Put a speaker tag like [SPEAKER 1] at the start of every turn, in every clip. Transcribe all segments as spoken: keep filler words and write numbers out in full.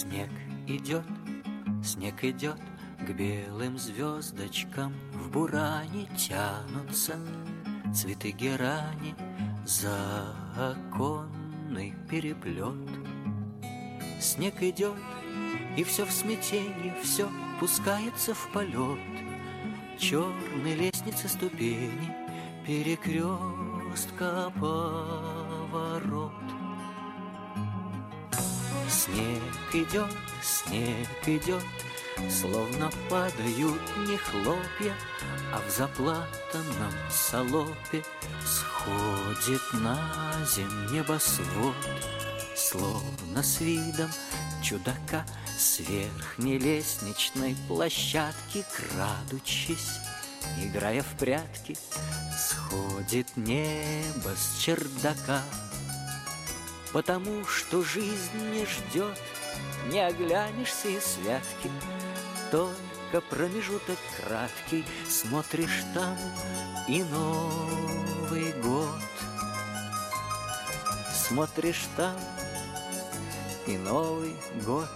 [SPEAKER 1] Снег идет, снег идет, к белым звездочкам в буране тянутся цветы герани за оконный переплет. Снег идет, и все в смятении, все пускается в полет. Черные лестницы, ступени, перекрестка, поворот. Снег идет, снег идет, словно падают не хлопья, а в заплатанном салопе сходит на земь небосвод, словно с видом чудака с верхней лестничной площадки, крадучись, играя в прятки, сходит небо с чердака. Потому что жизнь не ждет, не оглянешься и святки, только промежуток краткий, смотришь там и Новый год. Смотришь там и Новый год.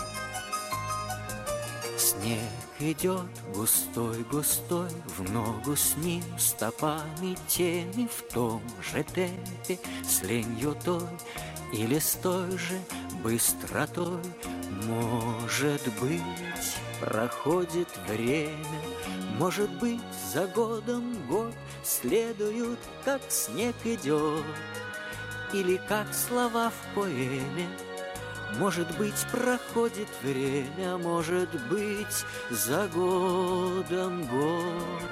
[SPEAKER 1] Снег идет густой-густой, в ногу с ним стопами теми, в том же темпе, с ленью той или с той же быстротой. Может быть, проходит время, может быть, за годом год следуют, как снег идет, или как слова в поэме. Может быть, проходит время, может быть, за годом год.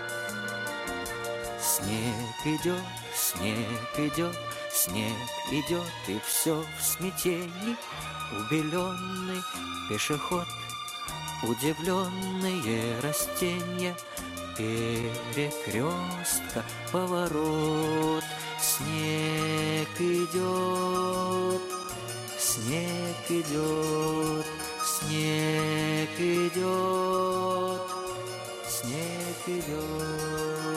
[SPEAKER 1] Снег идет, снег идет, снег идет, и все в смятении. Убеленный пешеход, удивленные растения, перекрестка, поворот. Снег идет, снег идет, снег идет, снег идет.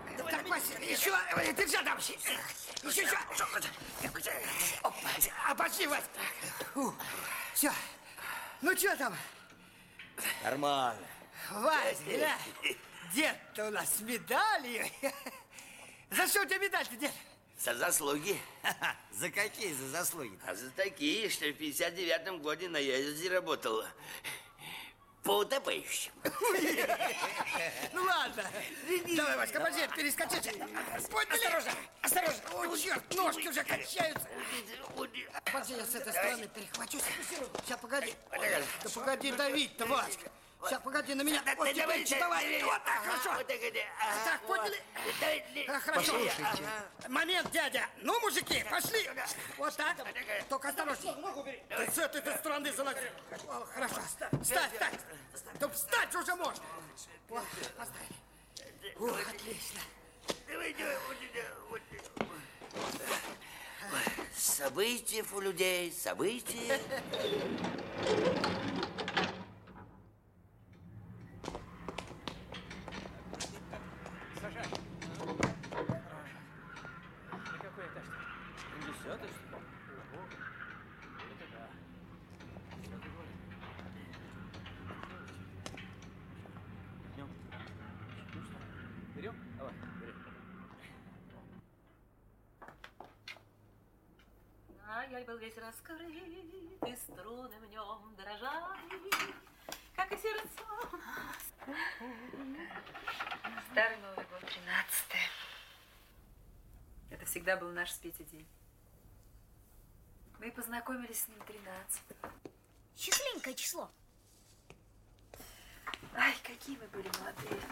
[SPEAKER 2] Так, Вася, еще, держи там. Еще, еще. Опа, обожди, Вася. Все. Ну, что там?
[SPEAKER 3] Нормально.
[SPEAKER 2] Вася, да? Дед-то у нас с медалью. За что у тебя медаль-то, дед?
[SPEAKER 3] За заслуги.
[SPEAKER 4] За какие за заслуги?
[SPEAKER 3] А за такие, что в пятьдесят девятом году на езде работал по утопающим.
[SPEAKER 2] Ну ладно. Давай, Васька, подожди, перескочи. Осторожно, осторожно. О, черт, ножки уже качаются. Подожди, я с этой стороны перехвачусь. Сейчас, погоди. Да погоди давить-то, Васька. Сейчас, погоди на меня. Вот теперь, давай. Вот так, хорошо. Так, поняли? Хорошо. Момент, дядя. Ну, мужики, пошли. Вот так. Только осторожно. Ты с этой стороны залази. Хорошо. Встань, встань. Да встать уже можно. Вот, поставили. Ух, отлично.
[SPEAKER 3] События у людей, события.
[SPEAKER 5] Саша. На какой этаж? Десятый, что ли? Ого. Это да. Десятый город. Идем. Ну что, берем? Давай, берем.
[SPEAKER 6] Ай-яй, был весь раскрыт, и струны в нем дрожали, как и сердца. Старый Новый год, тринадцатое. Это всегда был наш с Петей день. Мы познакомились с ним тринадцатого.
[SPEAKER 7] Счастливенькое число.
[SPEAKER 6] Ай, какие мы были молодые.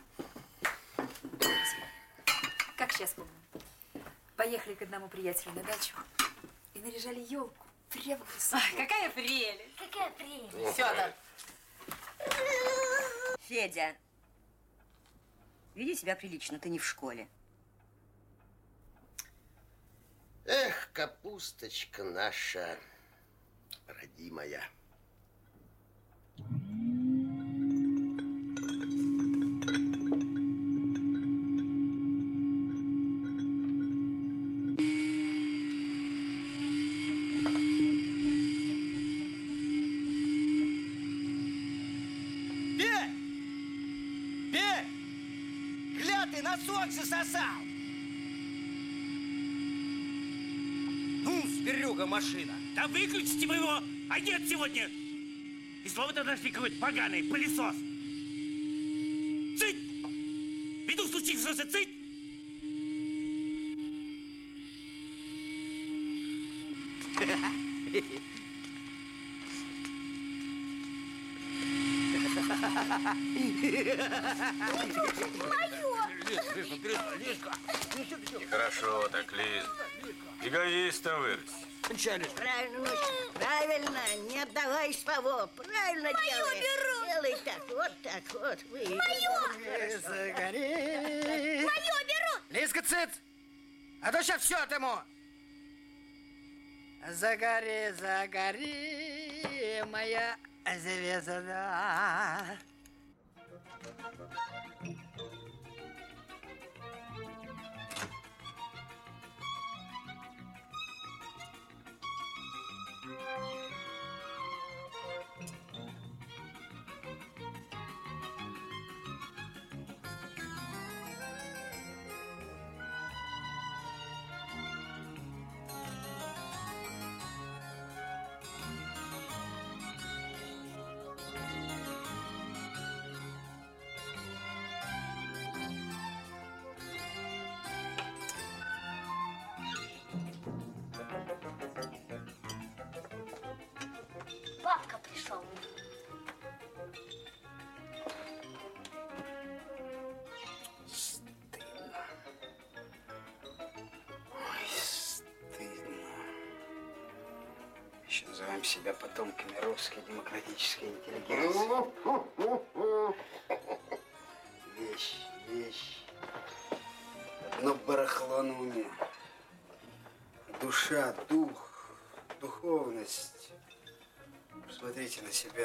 [SPEAKER 6] Как сейчас помню. Поехали к одному приятелю на дачу и наряжали елку прямо в лесу. Ай, какая прелесть!
[SPEAKER 7] Какая прелесть.
[SPEAKER 6] Все, да.
[SPEAKER 8] Федя, веди себя прилично, ты не в школе.
[SPEAKER 9] Эх, капусточка наша родимая.
[SPEAKER 4] Носок засосал. Ну, зверюга машина.
[SPEAKER 10] Да выключите вы его! А нет сегодня! И слово-то нашли какой-то поганый пылесос. Цыть! Беду случившегося, цыть!
[SPEAKER 11] Нехорошо так, Лиз. Эгоистом вырос.
[SPEAKER 8] Правильно, Ночка, правильно. Не отдавай слова. Правильно делай.
[SPEAKER 7] беру.
[SPEAKER 8] Делай так, вот так, вот. Вы.
[SPEAKER 7] Мое!
[SPEAKER 2] Загори.
[SPEAKER 7] Мое беру!
[SPEAKER 2] Лизка, цыц! А то сейчас все этому. Загори, загори, моя звезда.
[SPEAKER 7] Папка пришел.
[SPEAKER 9] Стыдно. Ой, стыдно. Еще называем себя потомками русской демократической интеллигенции. Вещь, вещь. Одно барахло на уме. Душа, дух, духовность. Посмотрите на себя.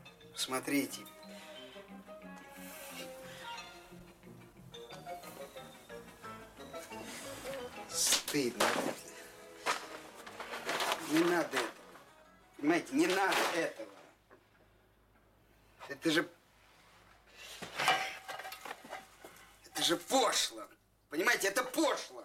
[SPEAKER 9] Посмотрите.
[SPEAKER 2] Стыдно. Не надо этого. Понимаете, не надо этого. Это же... Это же пошло. Понимаете, это пошло.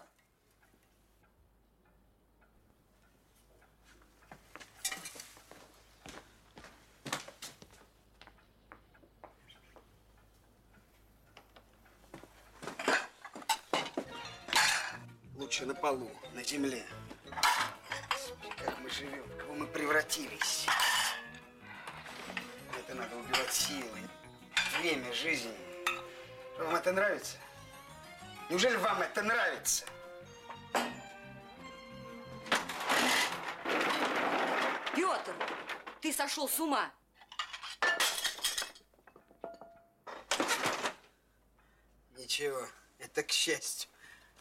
[SPEAKER 2] Лучше на полу, на земле. Господи, как мы живем, в кого мы превратились. Это надо убивать силой, время, жизнь. Вам это нравится? Неужели вам это нравится?
[SPEAKER 12] Петр, ты сошел с ума.
[SPEAKER 2] Ничего, это к счастью.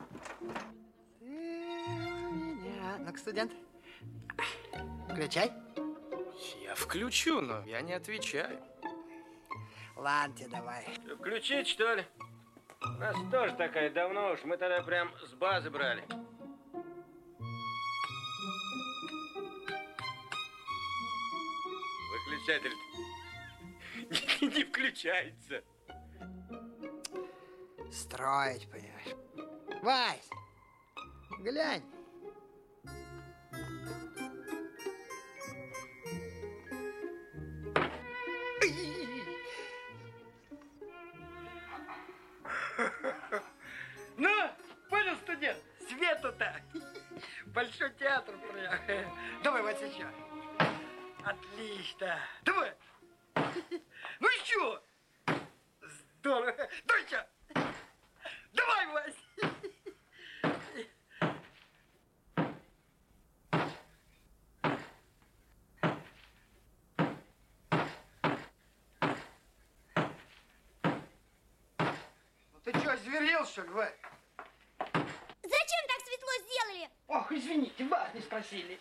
[SPEAKER 13] Ну-ка, студент, включай.
[SPEAKER 5] Я включу, но я не отвечаю.
[SPEAKER 13] Ладно тебе, давай.
[SPEAKER 10] Включить, что ли? У нас тоже такая давно уж. Мы тогда прям с базы брали. Выключатель не включается.
[SPEAKER 13] Строить, понимаешь. Вась, глянь.
[SPEAKER 2] Ну, понял, студент? Свету-то. Большой театр прям. Давай вот сейчас. Отлично. Давай. Ну еще. Здорово. Давай еще. Давай, Вась. Ты что, озверел, что ли, Вась?
[SPEAKER 7] Зачем так светло сделали?
[SPEAKER 2] Ох, извините, вас не спросили.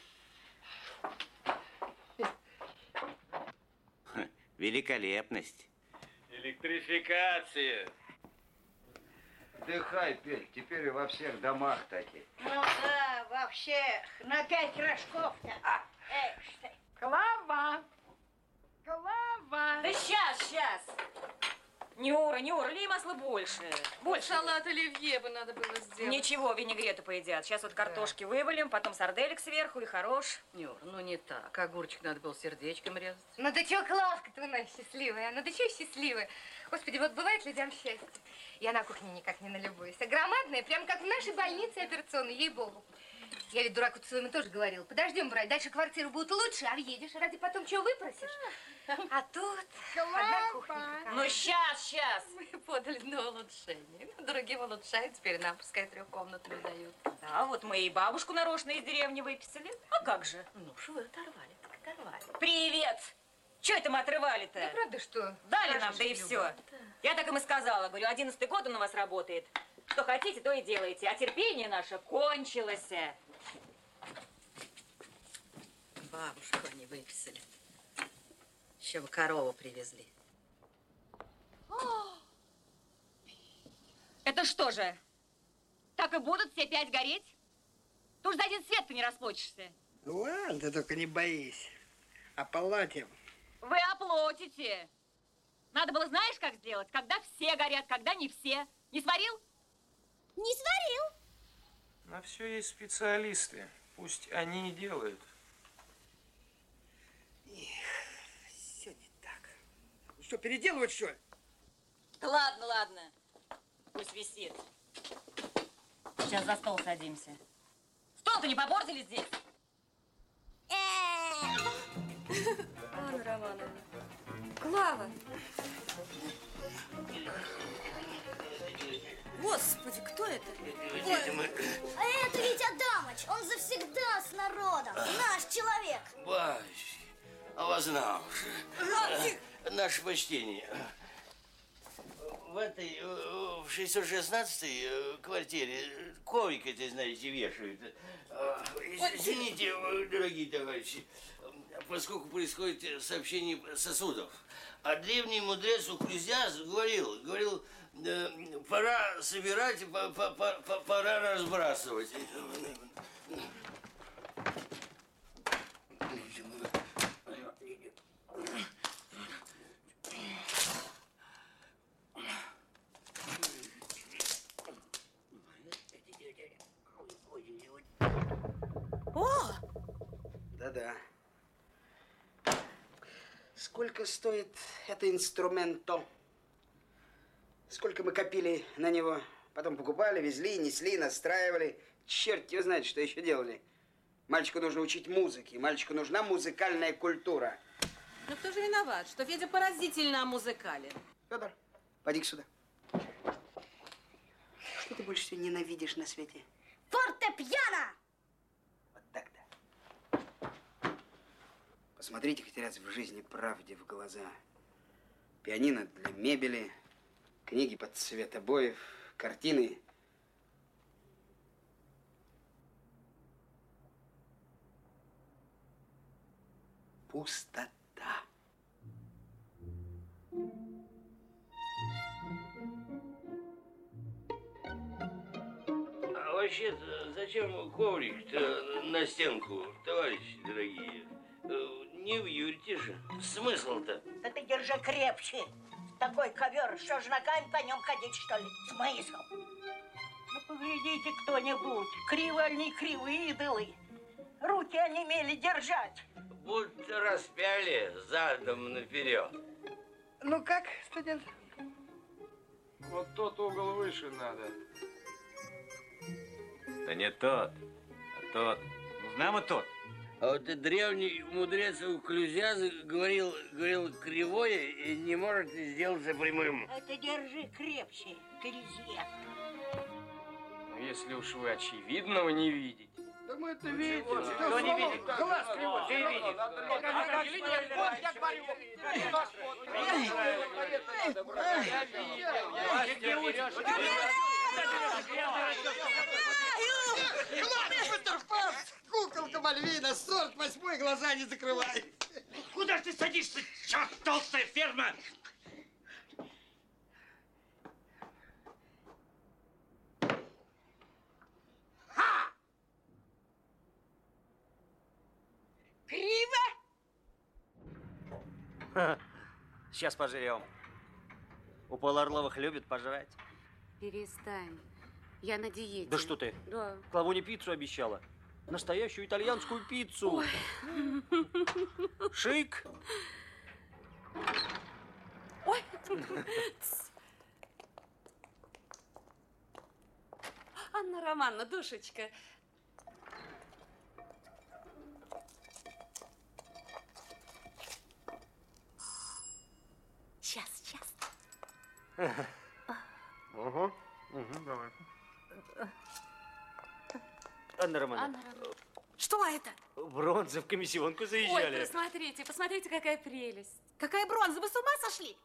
[SPEAKER 3] Великолепность.
[SPEAKER 10] Электрификация.
[SPEAKER 4] Дыхай, Петь, теперь и во всех домах такие.
[SPEAKER 8] Ну да, во всех. На пять рожков-то. Эх ты.
[SPEAKER 2] Клава! Клава!
[SPEAKER 6] Да сейчас, сейчас. Нюра, Нюра, лей масла больше. Больше.
[SPEAKER 14] Салат оливье бы надо было сделать.
[SPEAKER 6] Ничего, винегрету поедят. Сейчас вот картошки да. вывалим, потом сарделек сверху и хорош.
[SPEAKER 14] Нюр, ну не так. Огурчик надо было сердечком резать.
[SPEAKER 15] Ну да чё, Клавка-то у нас счастливая. Ну да чё счастливая? Господи, вот бывает людям счастье. Я на кухне никак не налюбуюсь. А громадная, прям как в нашей больнице операционной, ей-богу. Я ведь дураку своему тоже говорила. Подождем, брать, дальше квартиру будет лучше, а въедешь, ради потом чего выпросишь? А тут одна кухня.
[SPEAKER 6] Ну, сейчас, сейчас.
[SPEAKER 14] Мы подали на улучшение. Ну, другим улучшают, теперь нам пускай трехкомнатную дают.
[SPEAKER 6] Да, вот мы и бабушку нарочно из деревни выписали. А как же?
[SPEAKER 14] Ну, что вы оторвали, так оторвали.
[SPEAKER 6] Привет! Чего это мы отрывали-то?
[SPEAKER 15] Да правда, что?
[SPEAKER 6] Дали нам, да и все. Да. Я так им и сказала. Говорю, одиннадцатый год он у вас работает. Что хотите, то и делайте. А терпение наше кончилось.
[SPEAKER 14] Бабушку они выписали. Еще бы корову привезли.
[SPEAKER 6] Это что же? Так и будут все пять гореть? Ты уж за один свет-то не расплачешься.
[SPEAKER 2] Ну ладно, ты только не боись. Оплатим.
[SPEAKER 6] Вы оплатите. Надо было, знаешь, как сделать? Когда все горят, когда не все. Не сварил?
[SPEAKER 7] Не сварил.
[SPEAKER 5] На все есть специалисты. Пусть они и делают.
[SPEAKER 2] Все не так. Что, переделывать, что ли?
[SPEAKER 6] Да ладно, ладно. Пусть висит. Сейчас за стол садимся. Стол-то не попортили здесь?
[SPEAKER 15] Анна Романовна. Клава. Господи, кто это?
[SPEAKER 7] Ой, а это ведь Адамыч. Он завсегда с народом. Наш человек.
[SPEAKER 3] Бабочки, а вас знал уже. Наше почтение. В этой, в шестьсот шестнадцатой квартире коврик, это, знаете, вешают. Извините, дорогие товарищи, поскольку происходит сообщение сосудов. А древний мудрец Уклезиас говорил, говорил, э, пора собирать, по, по, по, пора разбрасывать.
[SPEAKER 8] О!
[SPEAKER 16] Да-да. Сколько стоит это инструменто? Сколько мы копили на него? Потом покупали, везли, несли, настраивали. Черт его знает, что еще делали. Мальчику нужно учить музыке. Мальчику нужна музыкальная культура.
[SPEAKER 12] Ну кто же виноват, что Федя поразительно омузыкален?
[SPEAKER 16] Федор, поди-ка сюда. Что ты больше всего ненавидишь на свете?
[SPEAKER 7] Фортепиано!
[SPEAKER 16] Вот так-то. Посмотрите хоть раз в жизни правде в глаза. Пианино для мебели, книги под цвет обоев, картины. Пустота.
[SPEAKER 3] А вообще, зачем коврик-то на стенку, товарищи дорогие? Не вьюрите же. Смысл-то?
[SPEAKER 8] Да ты держи крепче. Такой ковер, что ж ногами по нем ходить, что ли? Смысл? Ну, поглядите кто-нибудь. Криво они кривые идолы. Руки онемели держать.
[SPEAKER 3] Будто распяли задом наперед.
[SPEAKER 13] Ну как, студент?
[SPEAKER 11] Вот тот угол выше надо. Да не тот, а тот. Ну, знамо тот.
[SPEAKER 3] А вот и древний мудрец Уклезиас говорил, говорил кривое и не может сделаться прямым.
[SPEAKER 8] Это держи крепче, Клезия.
[SPEAKER 5] Ну, если уж вы очевидного не видите.
[SPEAKER 2] Да мы это видим.
[SPEAKER 5] Кто не видит?
[SPEAKER 2] Глаз кривой.
[SPEAKER 5] Ты видишь?
[SPEAKER 2] Вот я говорю. Куколка Мальвина, сорт восьмой, глаза не закрывай.
[SPEAKER 10] Куда ж ты садишься, черт, толстая ферма?
[SPEAKER 8] Ха! Криво?
[SPEAKER 5] Сейчас пожрем. У Пола Орловых любят пожрать.
[SPEAKER 17] Перестань. Я на диете.
[SPEAKER 5] Да что ты?
[SPEAKER 17] Да.
[SPEAKER 5] Клавуне пиццу обещала. Настоящую итальянскую пиццу.
[SPEAKER 17] Ой.
[SPEAKER 5] Шик.
[SPEAKER 17] Ой. Анна Романовна, душечка. Сейчас, сейчас.
[SPEAKER 5] Угу. Угу, давай. Анна Романовна.
[SPEAKER 17] Анна Романовна. Что это?
[SPEAKER 5] Бронза в комиссионку
[SPEAKER 17] Ой,
[SPEAKER 5] заезжали.
[SPEAKER 17] посмотрите, посмотрите, какая прелесть.
[SPEAKER 6] Какая бронза, вы с ума сошли?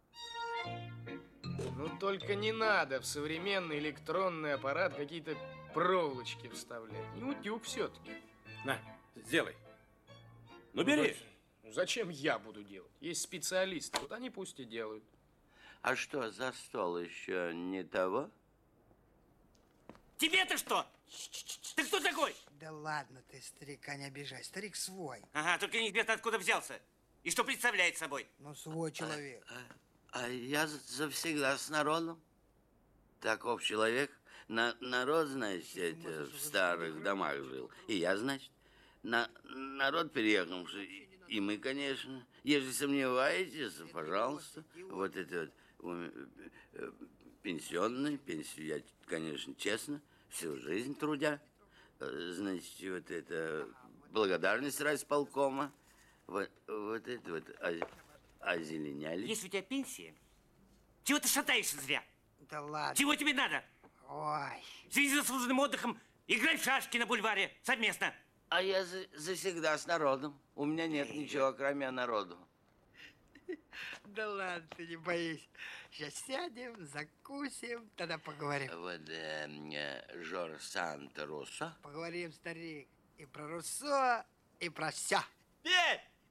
[SPEAKER 18] Ну, только не надо в современный электронный аппарат какие-то проволочки вставлять. Не утюг все-таки.
[SPEAKER 11] На, сделай. Ну, бери.
[SPEAKER 18] Ну, зачем я буду делать? Есть специалисты, вот они пусть и делают.
[SPEAKER 3] А что, за стол еще не того?
[SPEAKER 10] Тебе-то что? Ты кто такой?
[SPEAKER 13] Да ладно ты, старика, не обижай. Старик свой.
[SPEAKER 10] Ага, только неизвестно, откуда взялся. И что представляет собой?
[SPEAKER 13] Ну, свой человек.
[SPEAKER 3] А, а я завсегда с народом. Таков человек. На, народ, значит, в старых домах жил. И я, значит, на, народ переехавший. И мы, конечно. Если сомневаетесь, пожалуйста. Вот это вот пенсионный, пенсию я, конечно, честно, всю жизнь трудя. Значит, вот это благодарность райисполкома. Вот, вот это вот озеленяли.
[SPEAKER 10] Есть у тебя пенсия? Чего ты шатаешься зря?
[SPEAKER 13] Да ладно.
[SPEAKER 10] Чего тебе надо?
[SPEAKER 13] Ой.
[SPEAKER 10] В связи с заслуженным отдыхом играй в шашки на бульваре совместно.
[SPEAKER 3] А я за, завсегда с народом. У меня нет ничего, кроме народу.
[SPEAKER 13] Да ладно, ты не боись. Сейчас сядем, закусим, тогда поговорим.
[SPEAKER 3] Вот э, э, Жорж Санта-Руссо.
[SPEAKER 13] Поговорим, старик, и про Руссо, и про все.
[SPEAKER 10] Петь!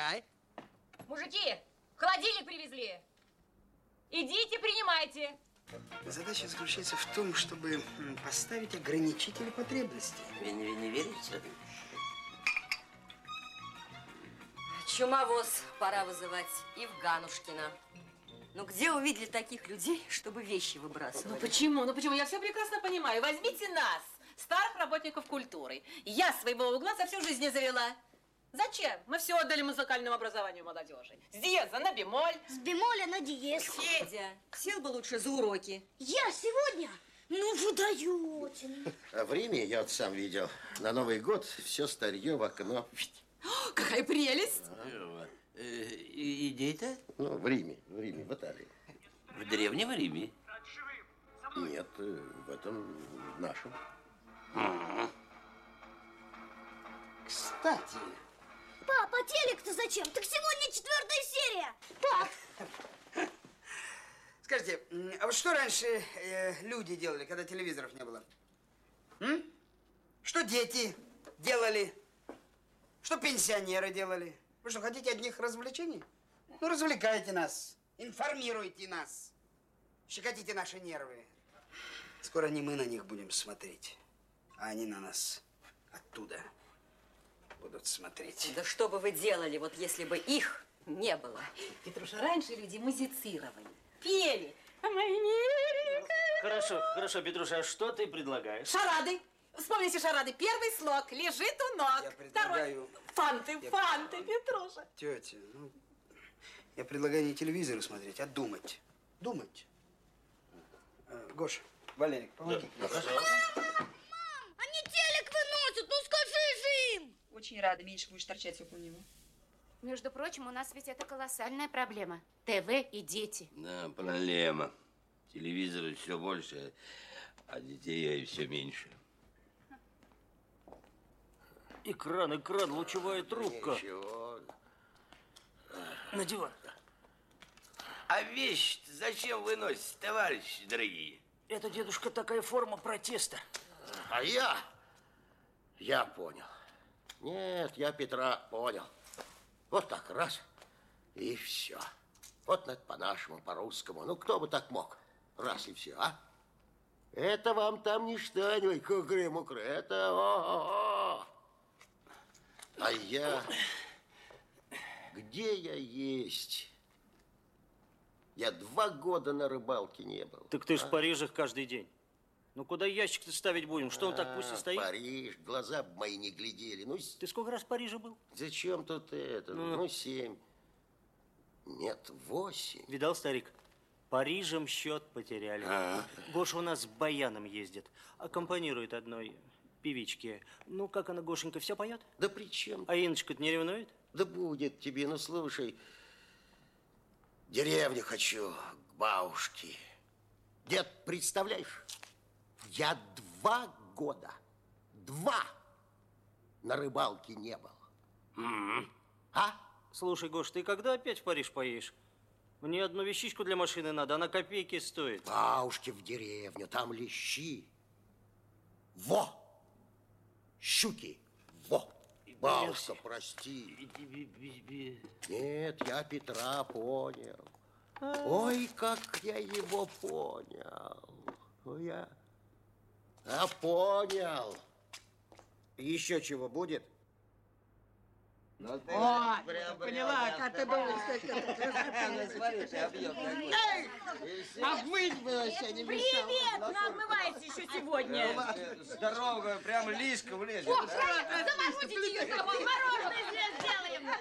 [SPEAKER 13] чай.
[SPEAKER 15] Мужики, холодильник привезли. Идите, принимайте.
[SPEAKER 16] Задача заключается в том, чтобы поставить ограничители потребностей.
[SPEAKER 3] Вы не, не верите?
[SPEAKER 12] Чумовоз пора вызывать и в Ганушкина. Ну где увидели таких людей, чтобы вещи выбрасывали?
[SPEAKER 17] Ну почему? Ну почему? Я все прекрасно понимаю. Возьмите нас, старых работников культуры. Я своего угла за всю жизнь не завела. Зачем? Мы все отдали музыкальному образованию молодежи. С диеза на бемоль.
[SPEAKER 7] С бемоля на диез.
[SPEAKER 12] Федя, сел бы лучше за уроки.
[SPEAKER 7] Я сегодня? Ну, вы даете.
[SPEAKER 19] А в Риме, я вот сам видел, на Новый год все старье в окно.
[SPEAKER 17] О, какая прелесть!
[SPEAKER 3] А, и, идей-то?
[SPEAKER 19] Ну, в Риме, в Риме, в Италии.
[SPEAKER 3] В Древнем Риме?
[SPEAKER 19] Нет, в этом нашем.
[SPEAKER 3] А-а-а.
[SPEAKER 16] Кстати.
[SPEAKER 7] Пап, а телек-то зачем? Так сегодня четвертая серия. Пап.
[SPEAKER 16] Скажите, а вот что раньше э, люди делали, когда телевизоров не было? М? Что дети делали? Что пенсионеры делали? Вы что, хотите одних развлечений? Ну, развлекайте нас, информируйте нас, щекотите наши нервы. Скоро не мы на них будем смотреть, а они на нас оттуда будут смотреть.
[SPEAKER 12] Да что бы вы делали, вот если бы их не было?
[SPEAKER 17] Петруша, раньше люди музицировали, пели. А мои миленькие.
[SPEAKER 10] Хорошо, хорошо, Петруша, а что ты предлагаешь?
[SPEAKER 17] Шарады. Вспомните шарады. Первый слог лежит у ног.
[SPEAKER 16] Я предлагаю...
[SPEAKER 17] Второй. Фанты,
[SPEAKER 16] Я...
[SPEAKER 17] фанты, Петруша.
[SPEAKER 16] Тетя, ну, я предлагаю не телевизор смотреть, а думать. Думать. Э, Гоша, Валерик, помоги.
[SPEAKER 7] Мам, они телек выносят, ну скажи же им.
[SPEAKER 6] Очень рада, меньше будешь торчать около него.
[SPEAKER 20] Между прочим, у нас ведь это колоссальная проблема. ТВ и дети.
[SPEAKER 3] Да, проблема. Телевизора все больше, а детей все меньше.
[SPEAKER 10] Экран, экран, лучевая трубка.
[SPEAKER 3] Ничего.
[SPEAKER 10] На диван.
[SPEAKER 3] А вещь зачем выносить, товарищи дорогие?
[SPEAKER 10] Это, дедушка, такая форма протеста.
[SPEAKER 19] А я, я понял. Нет, я Петра понял. Вот так раз, и все. Вот это по-нашему, по-русскому. Ну, кто бы так мог? Раз и все, а? Это вам там не штанивай, кукры-мукры. Это о-о-о. А я... Где я есть? Я два года на рыбалке не был.
[SPEAKER 10] Так ты ж
[SPEAKER 19] а?
[SPEAKER 10] в Париже каждый день. Ну, куда ящик-то ставить будем? Что он так пусть и стоит?
[SPEAKER 19] Париж, глаза б мои не глядели. Ну,
[SPEAKER 10] ты сколько раз в Париже был?
[SPEAKER 19] Зачем тут это?
[SPEAKER 10] Ну,
[SPEAKER 19] ну семь. Нет, восемь.
[SPEAKER 10] Видал, старик? Парижем счет потеряли.
[SPEAKER 19] А.
[SPEAKER 10] Гоша у нас с баяном ездит. Аккомпанирует одной певичке. Ну, как она, Гошенька, все поет?
[SPEAKER 19] Да при чем?
[SPEAKER 10] А Инночка-то не ревнует?
[SPEAKER 19] Да будет тебе, ну, слушай. Деревню хочу, к бабушке. Дед, представляешь? Я два года, два на рыбалке не был.
[SPEAKER 10] Mm-hmm.
[SPEAKER 19] А?
[SPEAKER 10] Слушай, Гош, ты когда опять в Париж поедешь? Мне одну вещичку для машины надо, она копейки стоит.
[SPEAKER 19] Бабушке в деревню, там лещи. Во! Щуки. Во! Бабушка, прости. Нет, я Петра понял. Ой, как я его понял. Ой, я... А понял. Еще чего будет?
[SPEAKER 13] Ну, ты О, прям, поняла, как ты думаешь, что это красота.
[SPEAKER 4] Смотрите, объем какой.
[SPEAKER 13] Эй, обмыть бы вообще не мешало.
[SPEAKER 15] Привет, намывайся еще сегодня.
[SPEAKER 4] Здоровая, прям лишка влезет.
[SPEAKER 15] О, заморозите ее с тобой, мороженое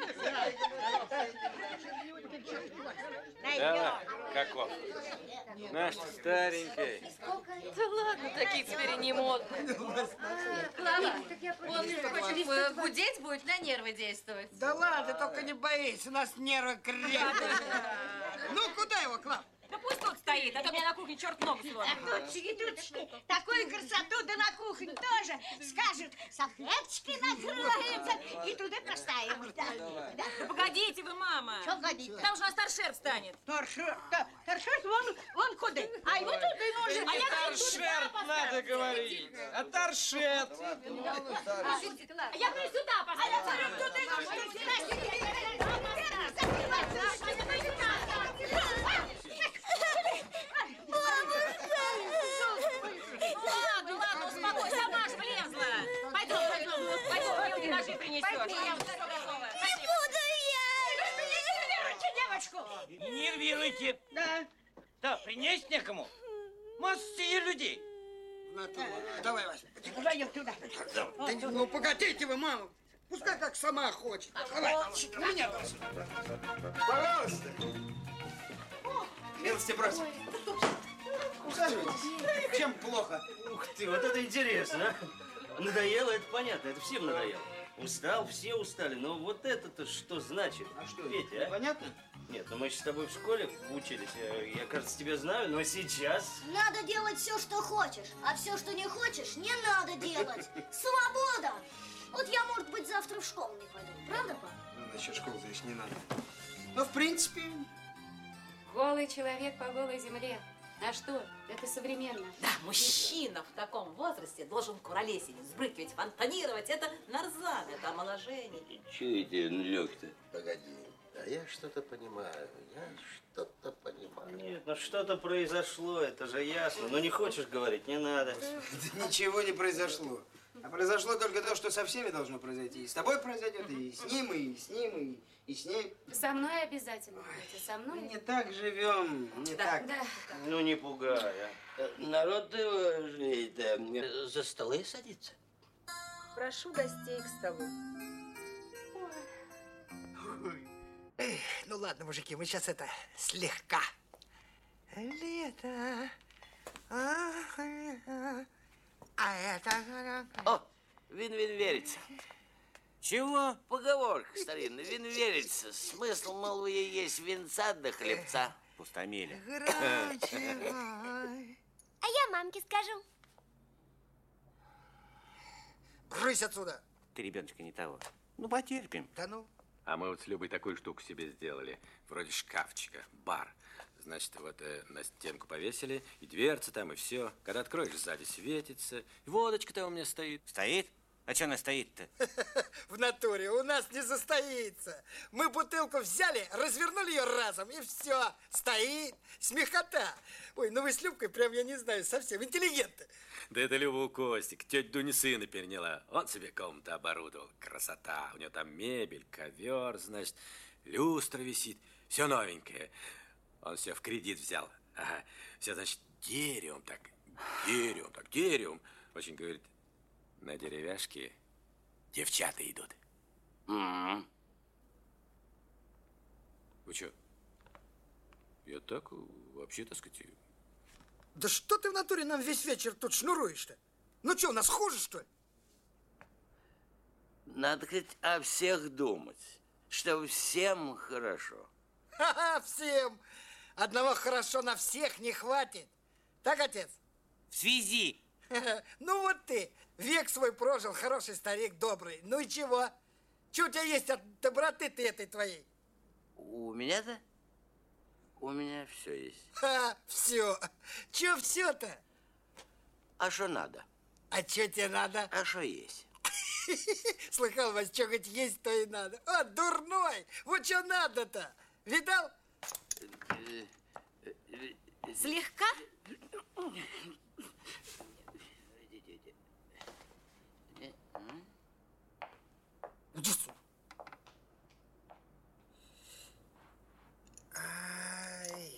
[SPEAKER 15] сделаем.
[SPEAKER 11] Давай, каков? Наш старенький.
[SPEAKER 14] Да ладно, такие теперь и не модные. Клава, он гудеть будет, на нервы действовать.
[SPEAKER 13] Да ладно, только не боись, у нас нервы крепкие. Ну, куда его, Клав?
[SPEAKER 15] Да пусть тут стоит, а то мне на кухне черт ногу сломит.
[SPEAKER 8] Дудочки, дудочки, такую красоту, да на кухне тоже скажут, салфеточки накроются, и туда поставим. Да, да.
[SPEAKER 15] Да погодите вы, мама.
[SPEAKER 8] Что погодите?
[SPEAKER 15] Там же у нас торшер встанет.
[SPEAKER 8] Торшер, да, торшер, вон, вон куда. А его тут и нужен.
[SPEAKER 15] А я
[SPEAKER 11] Торшер надо говорить. А торшет.
[SPEAKER 15] А я говорю, сюда поставлю. А я говорю, тут и нужен.
[SPEAKER 17] ты принесешь?
[SPEAKER 7] Не буду я!
[SPEAKER 17] девочку!
[SPEAKER 5] Не нервируйте. Да. Да, принять некому. Масса людей.
[SPEAKER 2] Давай, Вася.
[SPEAKER 17] Вдвоем туда.
[SPEAKER 2] Да, ну, погодите вы, мама. Пускай как сама хочет. Давай, у меня.
[SPEAKER 21] Пожалуйста. Милости просим. Усаживайтесь. Чем плохо?
[SPEAKER 10] Ух ты, вот это интересно, а? Надоело, это понятно, это всем надоело. Устал, все устали, но вот это-то что значит?
[SPEAKER 21] А что,
[SPEAKER 10] Петя, а?
[SPEAKER 21] Понятно?
[SPEAKER 10] Нет, ну мы же с тобой в школе учились, я, я, кажется, тебя знаю, но сейчас...
[SPEAKER 7] Надо делать все, что хочешь, а все, что не хочешь, не надо делать. Свобода! Вот я, может быть, завтра в школу не пойду. Правда, папа?
[SPEAKER 21] Ну, насчет школы здесь не надо. Ну, в принципе...
[SPEAKER 20] Голый человек по голой земле. А что? Это современно.
[SPEAKER 17] Да, мужчина в таком возрасте должен куролесить, взбрыкивать, фонтанировать. Это нарзан, это омоложение.
[SPEAKER 3] Чего ты лег-то?
[SPEAKER 19] Погоди, а я что-то понимаю, я что-то понимаю.
[SPEAKER 10] Нет, ну что-то произошло, это же ясно. Ну не хочешь говорить, не надо.
[SPEAKER 16] Да ничего не произошло. А произошло только то, что со всеми должно произойти. И с тобой произойдет, и с ним, и с ним, и, и с ней.
[SPEAKER 20] Со мной обязательно, Петя, со мной.
[SPEAKER 16] Мы не так живем, не
[SPEAKER 20] Да,
[SPEAKER 16] так.
[SPEAKER 20] да.
[SPEAKER 10] Ну не пугай, а.
[SPEAKER 3] Народ это за столы садится.
[SPEAKER 6] Прошу гостей к столу.
[SPEAKER 13] Эх, ну ладно, мужики, мы сейчас это слегка. Лето. А, а, а это...
[SPEAKER 3] О, вин-вин верится. Чего? Поговорка старинная, вин верится. Смысл, мол, есть винца до хлебца. Пустомеля.
[SPEAKER 7] А я мамке скажу.
[SPEAKER 13] Брысь отсюда.
[SPEAKER 22] Ты, ребеночка, не того. Ну, потерпим.
[SPEAKER 13] Да ну.
[SPEAKER 22] А мы вот с Любой такую штуку себе сделали. Вроде шкафчика. Бар. Значит, вот э, на стенку повесили, и дверца там, и все. Когда откроешь, сзади светится. И водочка там у меня стоит. Стоит? А что она стоит-то?
[SPEAKER 13] В натуре у нас не состоится. Мы бутылку взяли, развернули ее разом, и все. Стоит. Смехота. Ой, ну вы с Любкой прям, я не знаю, совсем интеллигентны.
[SPEAKER 22] Да это Люба у Костик. Тетя Дуня сына переняла. Он себе комнату оборудовал. Красота. У него там мебель, ковер, значит, люстра висит. Все новенькое. Он все в кредит взял. Ага. Все, значит, деревом так. Деревом так, деревом. Очень, говорит, на деревяшке девчата идут.
[SPEAKER 3] Mm-hmm.
[SPEAKER 22] Вы что? Я так, вообще, так сказать...
[SPEAKER 13] Да что ты в натуре нам весь вечер тут шнуруешь-то? Ну что, у нас хуже, что ли?
[SPEAKER 3] Надо хоть о всех думать, что всем хорошо.
[SPEAKER 13] Ха-ха, всем! Одного хорошо на всех не хватит. Так, отец?
[SPEAKER 22] В связи.
[SPEAKER 13] Ну вот ты, век свой прожил, хороший старик, добрый. Ну и чего? Что у тебя есть от доброты ты этой твоей?
[SPEAKER 3] У меня-то? У меня все есть.
[SPEAKER 13] Ха, все. Че все-то?
[SPEAKER 3] А что надо?
[SPEAKER 13] А что тебе надо?
[SPEAKER 3] А что есть?
[SPEAKER 13] Слыхал, Вась, что хоть есть, то и надо. О, дурной! Вот что надо-то? Видал?
[SPEAKER 12] Слегка?
[SPEAKER 13] Иди сюда. Ай.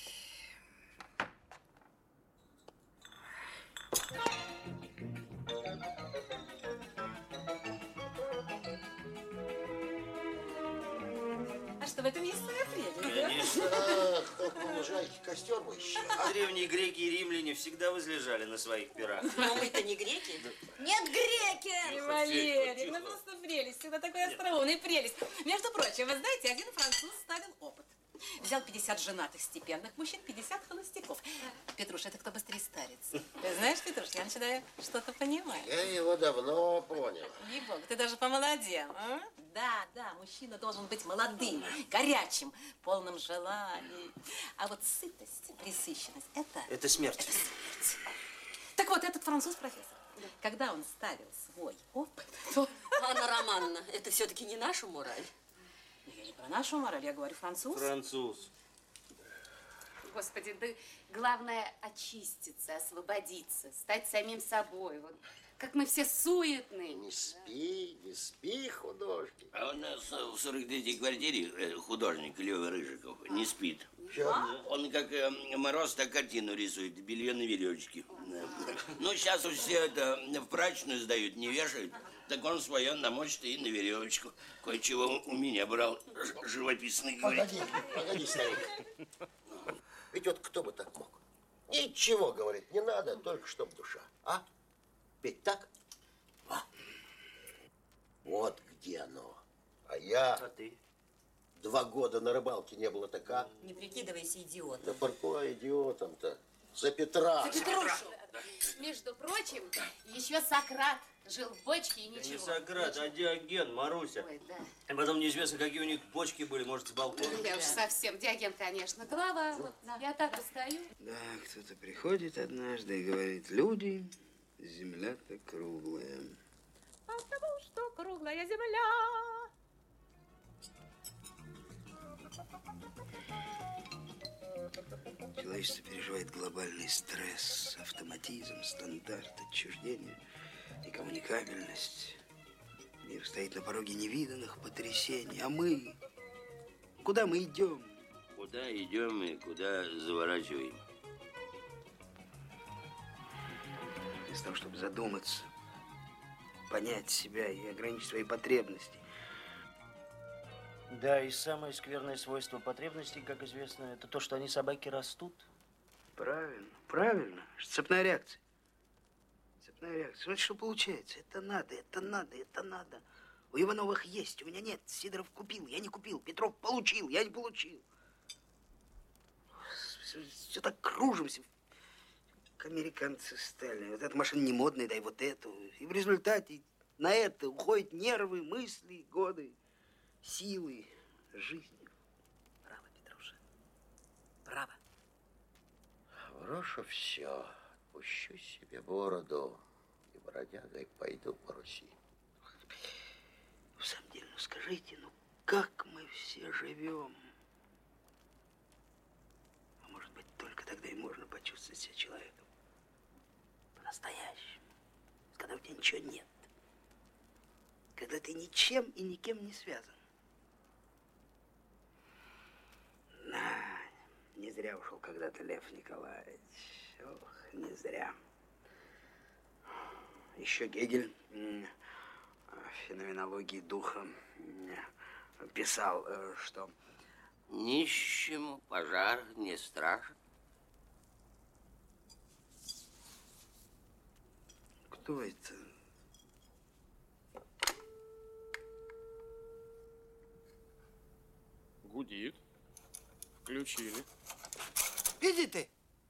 [SPEAKER 17] А что, в этом есть своя прелесть, да?
[SPEAKER 10] Конечно.
[SPEAKER 19] Ах, как вы уважаете костер мой еще.
[SPEAKER 10] Древние греки и римляне всегда возлежали на своих пирах.
[SPEAKER 12] Но мы-то не греки.
[SPEAKER 7] Нет, греки!
[SPEAKER 17] Валерий, ну просто прелесть, всегда такой остроумный прелесть. Между прочим, вы знаете, один француз ставил опыт. Взял пятьдесят женатых степенных мужчин, пятьдесят холостяков. Петруш, это кто быстрее старится? Ты знаешь, Петруш, я начинаю что-то понимать.
[SPEAKER 19] Я его давно понял.
[SPEAKER 17] Ей-богу, ты даже помолодел, а? Да, да, мужчина должен быть молодым, горячим, полным желаний. А вот сытость, пресыщенность – это…
[SPEAKER 10] Это смерть.
[SPEAKER 17] Это смерть. Так вот, этот француз-профессор, когда он ставил свой опыт, то…
[SPEAKER 12] Анна Романовна, это все-таки не наша мораль.
[SPEAKER 17] Я не про нашу мораль, я говорю француз.
[SPEAKER 10] Француз.
[SPEAKER 20] Господи, да главное очиститься, освободиться, стать самим собой. Вот как мы все суетные.
[SPEAKER 19] Не спи, не спи, художник.
[SPEAKER 3] А у нас в сорок третьей квартире художник Лёва Рыжиков не спит.
[SPEAKER 19] Чё?
[SPEAKER 3] Он как Мороз, так картину рисует, белье на веревочке. Ну, сейчас все это в прачечную сдают, не вешают. Так он свое намочит и на веревочку. Кое-чего у меня брал живописный, говорит.
[SPEAKER 19] Погоди, погоди, старик. Ведь вот кто бы так мог? Ничего, говорит, не надо, только чтоб душа. А? Ведь так? А? Вот где оно. А я...
[SPEAKER 10] А ты?
[SPEAKER 19] Два года на рыбалке не было, так а?
[SPEAKER 12] Не прикидывайся идиотом.
[SPEAKER 19] Да паркуй идиотом-то. За Петра.
[SPEAKER 20] За Петрушу. Между прочим, еще Сократ жил в бочке и ничего.
[SPEAKER 10] Не Сократ, а Диоген, Маруся.
[SPEAKER 20] Ой, да.
[SPEAKER 10] И потом неизвестно, какие у них бочки были, может, с балкона.
[SPEAKER 20] Я уж совсем, Диоген, конечно. Голова, вот, я так и стою.
[SPEAKER 2] Да, кто-то приходит однажды и говорит, люди, земля-то круглая.
[SPEAKER 17] От того, что круглая земля.
[SPEAKER 2] Человечество переживает глобальный стресс, автоматизм, стандарт, отчуждение и коммуникабельность. Мир стоит на пороге невиданных потрясений. А мы? Куда мы идем?
[SPEAKER 3] Куда идем и куда заворачиваем?
[SPEAKER 2] Вместо того, чтобы задуматься, понять себя и ограничить свои потребности.
[SPEAKER 10] Да, и самое скверное свойство потребностей, как известно, это то, что они, собаки, растут.
[SPEAKER 2] Правильно, правильно. Цепная реакция. Цепная реакция. Вот что получается. Это надо, это надо, это надо. У Ивановых есть, у меня нет. Сидоров купил, я не купил. Петров получил, я не получил. Все, все так кружимся. Как американцы стали. Вот эта машина не модная, дай вот эту. И в результате на это уходят нервы, мысли, годы, силы, жизнь. Право, Петруша. Право.
[SPEAKER 19] Брошу все, пущу себе бороду и бродягой пойду по Руси.
[SPEAKER 2] В самом деле, ну скажите, ну как мы все живем? А может быть, только тогда и можно почувствовать себя человеком. По-настоящему. Когда у тебя ничего нет. Когда ты ничем и никем не связан. Да, не зря ушел когда-то Лев Николаевич. Ох, не зря. Еще Гегель в феноменологии духа писал, что
[SPEAKER 3] нищему пожар не страшен.
[SPEAKER 2] Кто это?
[SPEAKER 18] Гудит. Включили.
[SPEAKER 13] Иди ты.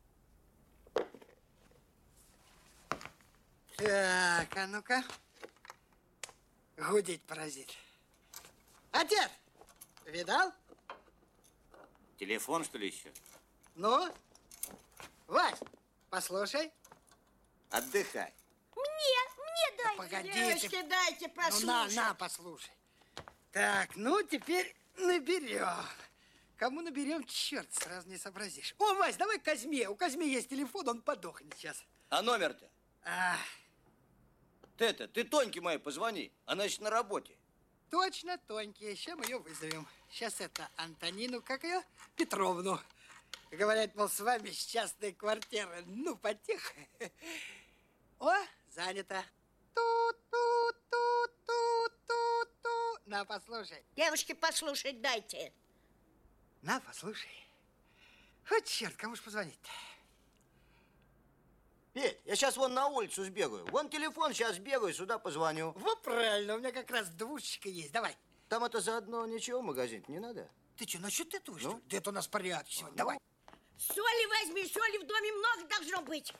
[SPEAKER 13] Так, а ну-ка. Гудит, паразит. Отец, видал?
[SPEAKER 1] Телефон, что ли, еще?
[SPEAKER 13] Ну, Вась, послушай.
[SPEAKER 1] Отдыхай.
[SPEAKER 8] Мне, мне дайте.
[SPEAKER 13] Да погоди,
[SPEAKER 8] девочки,
[SPEAKER 13] ты...
[SPEAKER 8] дайте послушать.
[SPEAKER 13] Ну, на, на, послушай. Так, ну, теперь наберем. Кому наберем, черт, сразу не сообразишь. О, Вась, давай к Казьме. У Казьме есть телефон, он подохнет сейчас.
[SPEAKER 1] А номер-то?
[SPEAKER 13] А,
[SPEAKER 1] Ты-то, ты Тоньке моей позвони. Она еще на работе.
[SPEAKER 13] точно, Тоньки. Сейчас мы ее вызовем. Сейчас это Антонину, как ее? Петровну. Говорят, мол, с вами с частной квартиры. Ну, потихо. О, занято. Ту-ту-ту-ту-ту. На, послушай.
[SPEAKER 8] Девушки, послушать дайте.
[SPEAKER 13] На, послушай. Вот черт, кому ж позвонить-то?
[SPEAKER 1] Петь, я сейчас вон на улицу сбегаю. Вон телефон, сейчас бегаю, сюда позвоню.
[SPEAKER 13] Вот правильно, у меня как раз двушечка есть. Давай.
[SPEAKER 1] Там это заодно ничего в магазин не надо?
[SPEAKER 13] Ты что, насчет этого, что
[SPEAKER 1] Ну?
[SPEAKER 13] ли? Да это у нас порядок сегодня. Давай.
[SPEAKER 8] Соли возьми, соли в доме много должно быть.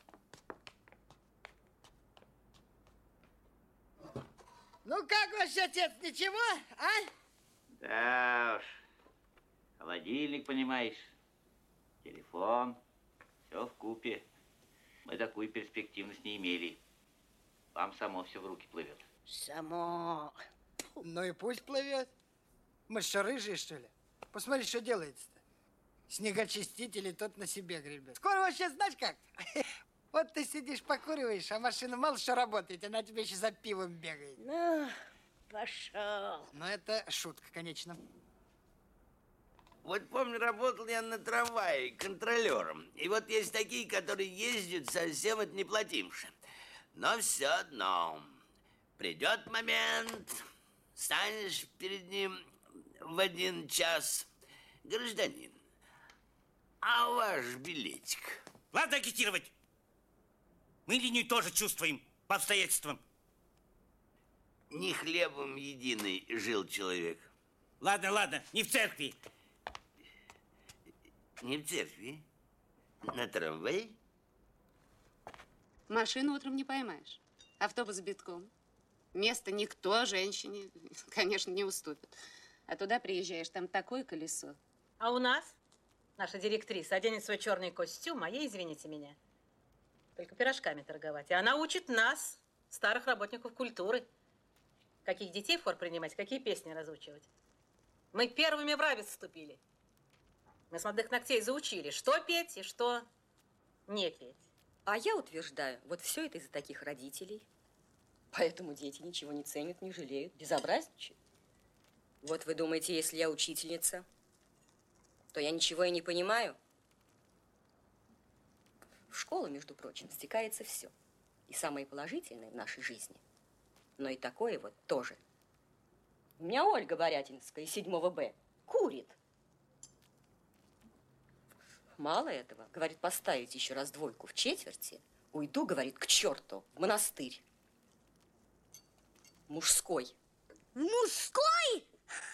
[SPEAKER 13] Ну как ваш отец, ничего, а?
[SPEAKER 1] Да уж. Холодильник, понимаешь, телефон, все вкупе. Мы такую перспективность не имели. Вам само все в руки плывет.
[SPEAKER 13] Само. Ну и пусть плывет. Мы что, рыжие, что ли? Посмотри, что делается-то. Снегочиститель и тот на себе гребет. Скоро вообще, знаешь как? Вот ты сидишь, покуриваешь, а машина мало что работает, она тебе еще за пивом бегает.
[SPEAKER 8] Ну, пошел.
[SPEAKER 13] Но это шутка, конечно.
[SPEAKER 3] Вот помню, работал я на трамвае контролером. И вот есть такие, которые ездят совсем от неплатимши. Но все одно. Придет момент, станешь перед ним в один час. Гражданин, а ваш билетик?
[SPEAKER 4] Ладно агитировать. Мы линию тоже чувствуем по обстоятельствам.
[SPEAKER 3] Не хлебом единый жил человек.
[SPEAKER 4] Ладно, ладно, не в церкви.
[SPEAKER 3] Не в церкви, на трамвае.
[SPEAKER 20] Машину утром не поймаешь. Автобус битком. Место никто женщине, конечно, не уступит. А туда приезжаешь, там такое колесо.
[SPEAKER 17] А у нас наша директриса оденет свой черный костюм, а ей, извините меня, только пирожками торговать. И она учит нас, старых работников культуры, каких детей в хор принимать, какие песни разучивать. Мы первыми в рабец вступили. Мы с молодых ногтей заучили, что петь и что не петь.
[SPEAKER 12] А я утверждаю, вот все это из-за таких родителей. Поэтому дети ничего не ценят, не жалеют, безобразничают. Вот вы думаете, если я учительница, то я ничего и не понимаю? В школу, между прочим, стекается все. И самое положительное в нашей жизни. Но и такое вот тоже. У меня Ольга Борятинская из седьмого Б курит. Мало этого, говорит, поставить еще раз двойку в четверти. Уйду, говорит, к черту, в монастырь. Мужской.
[SPEAKER 7] Мужской?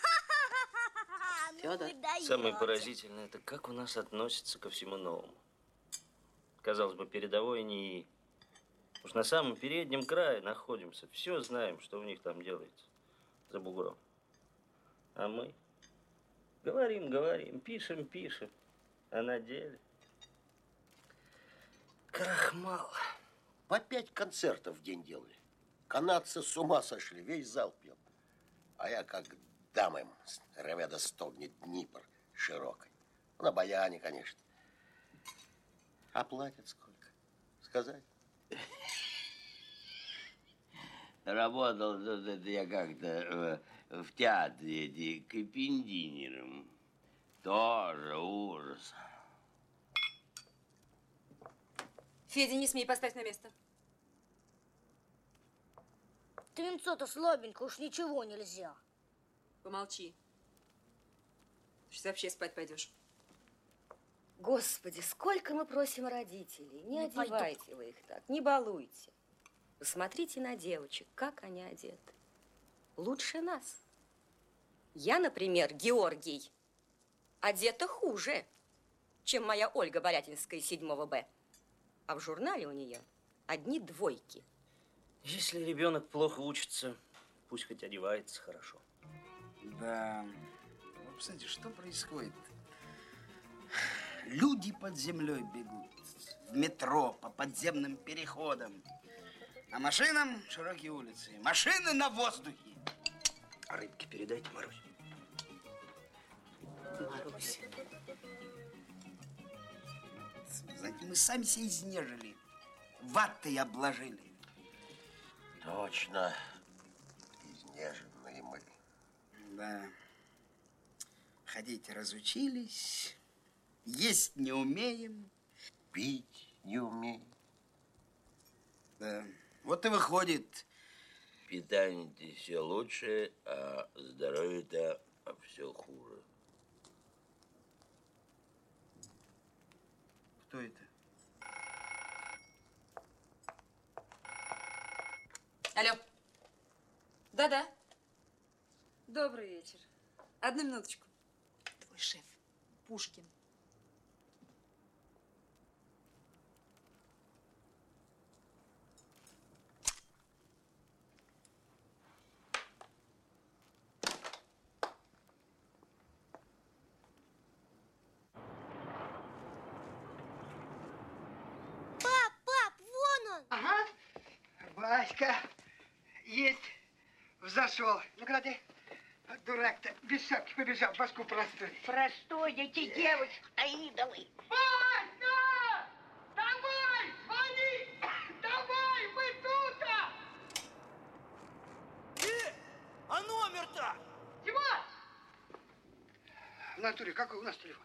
[SPEAKER 10] Федор, самое поразительное, это как у нас относятся ко всему новому. Казалось бы, передовой НИИ. Уж на самом переднем крае находимся. Все знаем, что у них там делается за бугром. А мы говорим, говорим, пишем, пишем. А на деле
[SPEAKER 19] крахмал. По пять концертов в день делали. Канадцы с ума сошли, весь зал пел. А я как дам им, ревя да стогнет Днепр широкой. На баяне, конечно. А платят сколько? Сказать?
[SPEAKER 3] Работал тут я как-то в, в театре капендинером. Тоже ужас.
[SPEAKER 6] Федя, не смей, поставь на место.
[SPEAKER 7] Твинцо-то слабенько, уж ничего нельзя.
[SPEAKER 6] Помолчи. Сейчас вообще спать пойдешь.
[SPEAKER 12] Господи, сколько мы просим родителей. Не, не одевайте пойду. Вы их так, не балуйте. Посмотрите на девочек, как они одеты. Лучше нас. Я, например, Георгий, одета хуже, чем моя Ольга Борятинская из седьмого Б. А в журнале у нее одни двойки.
[SPEAKER 10] Если ребенок плохо учится, пусть хоть одевается хорошо.
[SPEAKER 16] Да. Вот, кстати, что происходит? Люди под землей бегут, в метро, по подземным переходам. А машинам широкие улицы. Машины на воздухе.
[SPEAKER 10] А рыбки передайте, Марусь.
[SPEAKER 16] Марусь. Знаете, мы сами себя изнежили. Ватой обложили.
[SPEAKER 19] Точно. Изнеженные мы.
[SPEAKER 16] Да. Ходить разучились. Есть не умеем.
[SPEAKER 19] Пить не умеем.
[SPEAKER 16] Да. Вот и выходит.
[SPEAKER 3] Питание-то все лучше, а здоровье-то все хуже.
[SPEAKER 16] Кто это?
[SPEAKER 6] Алло. Да-да. Добрый вечер. Одну минуточку. Твой шеф, Пушкин.
[SPEAKER 13] Ага. Васька есть. Взошел. Ну куда ты, дурак-то, без шапки побежал, башку простой.
[SPEAKER 8] Простой, эти девочки-то идолы.
[SPEAKER 13] Васька! Давай, звони!
[SPEAKER 1] номер-то?
[SPEAKER 2] Тимон! В натуре какой у нас телефон?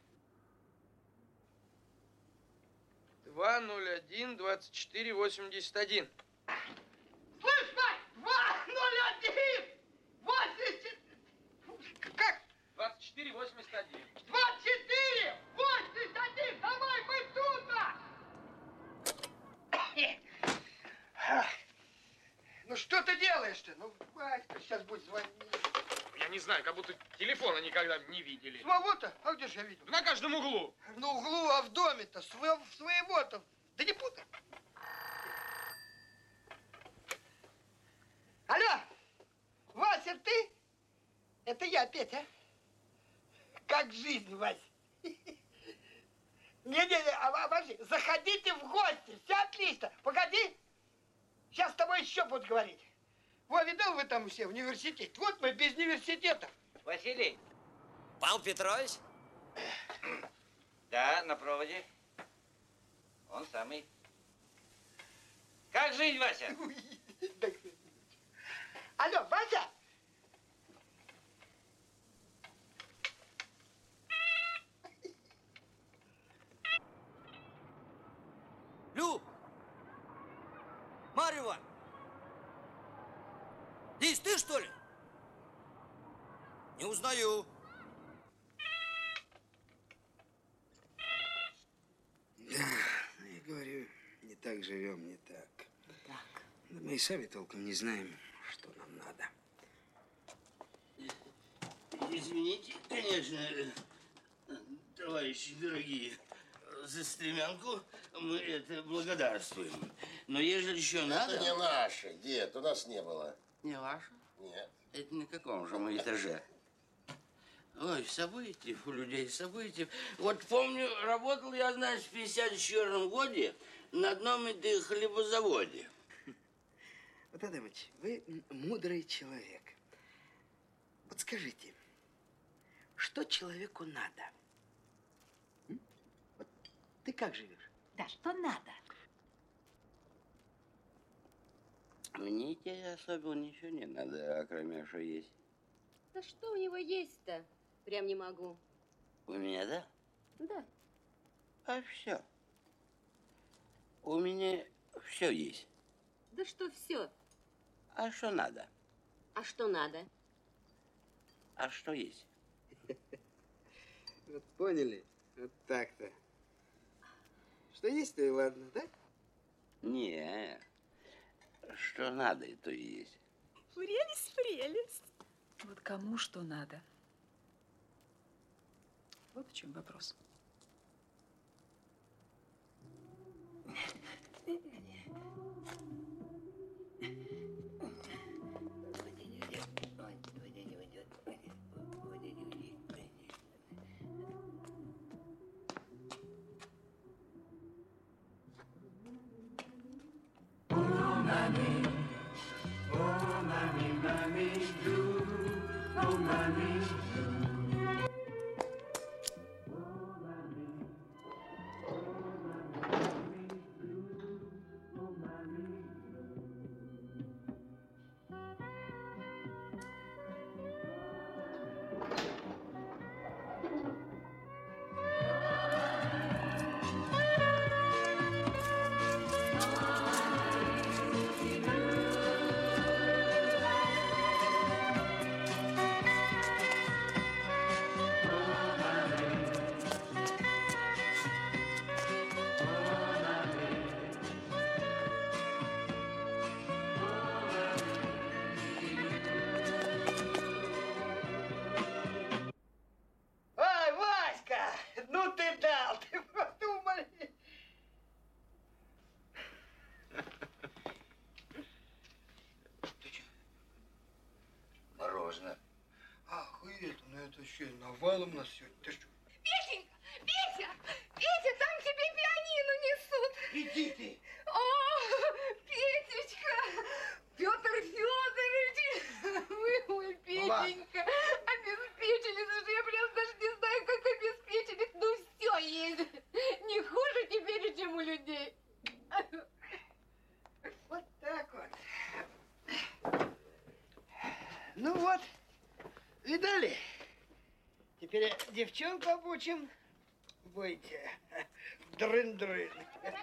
[SPEAKER 18] два ноль один двадцать четыре восемьдесят один.
[SPEAKER 2] Слышь, Вась! два ноль один восемьдесят... Как?
[SPEAKER 18] двадцать четыре восемьдесят один.
[SPEAKER 2] двадцать четыре восемьдесят один! Давай, мы тут! Ну что ты делаешь-то? Ну, Васька сейчас будет звонить.
[SPEAKER 18] Я не знаю, как будто телефона никогда не видели.
[SPEAKER 2] Самого-то? А где же я видел?
[SPEAKER 18] На каждом углу.
[SPEAKER 2] На углу, а в доме-то, сво- своего-то. Да не путай. Алло, Вася, ты? Это я, Петя. Как жизнь, Вася? Не-не-не, обожди, заходите в гости, все отлично. Погоди, сейчас с тобой еще будут говорить. Во, видал вы там все университет? Вот мы без университета.
[SPEAKER 9] Василий. Павел Петрович? Да, на проводе. Он самый. Как жизнь, Вася?
[SPEAKER 2] Алло, Вася!
[SPEAKER 1] Люб! Марья Ивановна! Лиз, ты что ли? Не узнаю.
[SPEAKER 13] Да, я говорю, не так живем, не так. Так. Да мы и сами толком не знаем, что нам надо.
[SPEAKER 3] Извините, конечно, товарищи дорогие, за стремянку мы это благодарствуем. Но ежели еще надо...
[SPEAKER 19] Это не наше, дед, у нас не было.
[SPEAKER 3] Не ваше?
[SPEAKER 19] Нет.
[SPEAKER 3] Это на каком же мы этаже? Ой, событий у людей, событий. Вот помню, работал я, значит, в пятьдесят четвёртом году на одном и хлебозаводе.
[SPEAKER 13] Вот, Адамыч, вы мудрый человек. Вот скажите, что человеку надо? М? Вот ты как живешь?
[SPEAKER 17] Да, что надо?
[SPEAKER 3] Мне тебе особо ничего не надо, кроме что есть.
[SPEAKER 12] Да что у него есть-то? Прям не могу.
[SPEAKER 3] У меня, да?
[SPEAKER 12] Да.
[SPEAKER 3] А все. У меня все есть.
[SPEAKER 12] Да что все?
[SPEAKER 3] А что надо?
[SPEAKER 12] А что надо?
[SPEAKER 3] А что есть?
[SPEAKER 13] Вот поняли? Вот так-то. Что есть, то и ладно, да?
[SPEAKER 3] Не, что надо, и то и есть.
[SPEAKER 6] Прелесть, прелесть. Вот кому что надо. Вот в чем вопрос.
[SPEAKER 2] Ай, Васька! Ну ты дал, ты подумали.
[SPEAKER 3] Мороженое.
[SPEAKER 2] Ах, и это, ну это еще и навалом нас сегодня. Ты что?
[SPEAKER 15] Петенька! Петя! Петя, там тебе пианино несут!
[SPEAKER 2] Иди ты!
[SPEAKER 15] О, Петечка! Петр Федорович! Вы мой Петенька! Обеспечились же, я прям даже не знаю, как обеспечились. Ну все есть. Не хуже теперь, чем у людей.
[SPEAKER 2] Вот так вот. Ну,
[SPEAKER 13] Ну вот, видали? Теперь девчонку обучим. Будете дрын-дрын.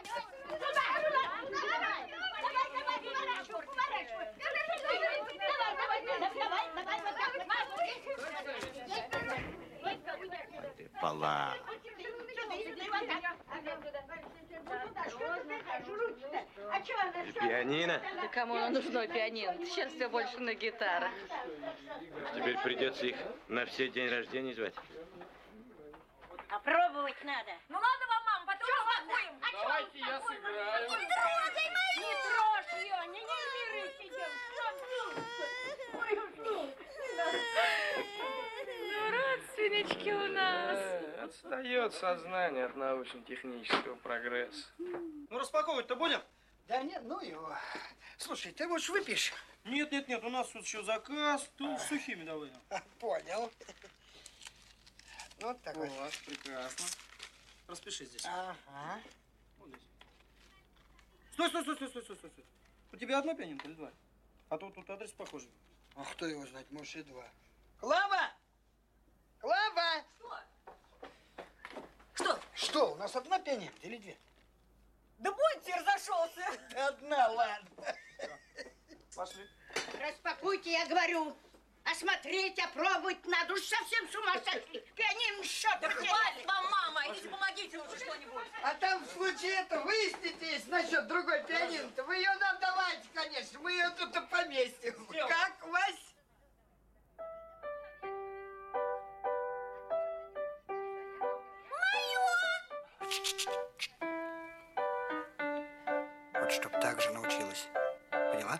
[SPEAKER 19] Пола.
[SPEAKER 11] Пианино?
[SPEAKER 17] Да кому оно нужно, пианино? Сейчас все больше на гитарах.
[SPEAKER 11] Теперь придется их на все день рождения звать.
[SPEAKER 8] Опробовать надо.
[SPEAKER 6] Ну ладно вам, мама, потом попробуем.
[SPEAKER 18] Давайте я сыграю.
[SPEAKER 8] Не трогай мою! Не трожь ее, не нервируйся,
[SPEAKER 17] Ну, родственнички у нас.
[SPEAKER 18] Э, Отстает сознание от научно-технического прогресса.
[SPEAKER 21] Ну, распаковывать-то будем?
[SPEAKER 13] Да нет, ну его. Слушай, ты вот выпьешь?
[SPEAKER 21] Нет, нет, нет, у нас тут еще заказ, тут с сухими давай.
[SPEAKER 13] Понял. Ну, вот такой.
[SPEAKER 21] Вот, прекрасно. Распиши здесь.
[SPEAKER 13] Ага.
[SPEAKER 21] Вот здесь. Стой, стой, стой, стой, стой, стой, стой. стой. У тебя одно пианинка или два? А то тут адрес похожий.
[SPEAKER 13] А кто его знает, может и два. Клава! Клава!
[SPEAKER 6] Что?
[SPEAKER 13] Что, у нас одна пианинка или две?
[SPEAKER 8] Да будьте разошелся.
[SPEAKER 13] Да одна, ладно.
[SPEAKER 21] Пошли.
[SPEAKER 8] Распакуйте, я говорю. Осмотреть, опробовать надо. Уж совсем с ума сошли. Пианино счет.
[SPEAKER 6] Да хватит вам, мама. Идите помогите лучше что-нибудь.
[SPEAKER 13] А там в случае это выяснитесь насчет другой пианино-то. Вы ее нам давайте, конечно. Мы ее тут и поместим. Как, Вась? Вот чтоб так же научилась. Поняла?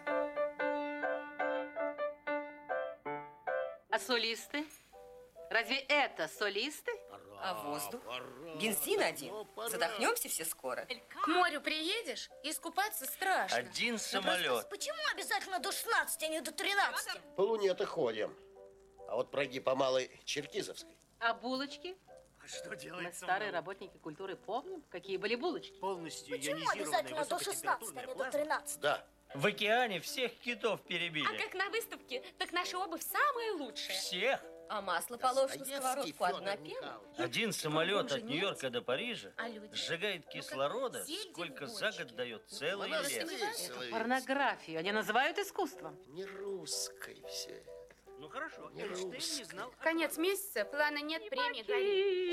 [SPEAKER 17] А солисты? Разве это солисты?
[SPEAKER 12] А воздух? Бензин один. Задохнемся все скоро.
[SPEAKER 15] К морю приедешь, искупаться страшно.
[SPEAKER 10] Один самолет.
[SPEAKER 7] Почему обязательно до шестнадцати, а не до тринадцати?
[SPEAKER 19] По Луне-то ходим. А вот пройди по Малой Черкизовской.
[SPEAKER 17] А булочки?
[SPEAKER 4] А что
[SPEAKER 17] Мы,
[SPEAKER 4] делается?
[SPEAKER 17] старые работники культуры, помним, какие были булочки?
[SPEAKER 4] Полностью
[SPEAKER 7] Почему обязательно до шестнадцати, а не до тринадцати?
[SPEAKER 19] Да.
[SPEAKER 10] В океане всех китов
[SPEAKER 15] А
[SPEAKER 10] перебили.
[SPEAKER 15] как на выставке, так наша обувь самая лучшая.
[SPEAKER 10] Всех.
[SPEAKER 12] А масло положишь на сковородку, одна пена.
[SPEAKER 10] Один самолет от Нью-Йорка до Парижа
[SPEAKER 15] А люди?
[SPEAKER 10] сжигает кислорода,
[SPEAKER 15] съездили
[SPEAKER 10] сколько
[SPEAKER 15] в
[SPEAKER 10] за год дает целый
[SPEAKER 19] Она
[SPEAKER 10] лес.
[SPEAKER 19] веселая.
[SPEAKER 17] Порнографию они называют искусством.
[SPEAKER 19] Не русской все.
[SPEAKER 4] Ну хорошо,
[SPEAKER 19] Не
[SPEAKER 4] Эйнштейн
[SPEAKER 19] русский.
[SPEAKER 4] не знал.
[SPEAKER 15] Конец месяца, плана нет, премия горит.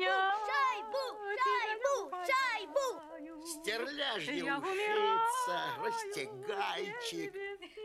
[SPEAKER 7] Шайбу, шайбу, шайбу!
[SPEAKER 19] Стерляжья ушица, растягайчик.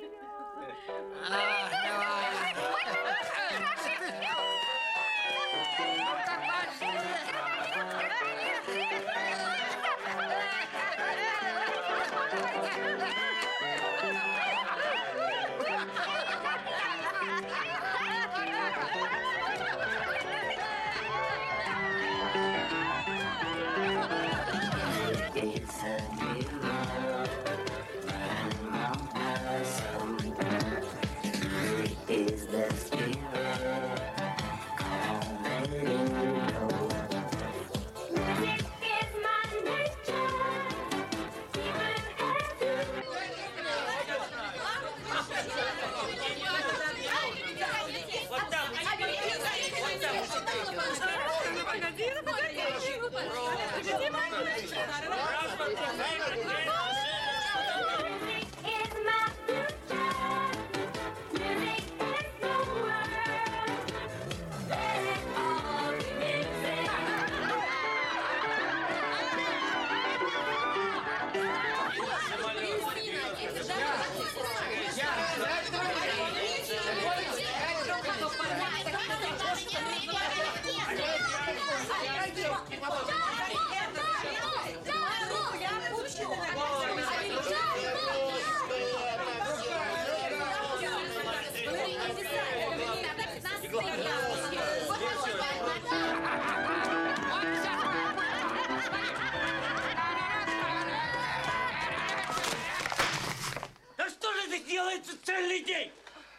[SPEAKER 4] Да что же это делается целый день?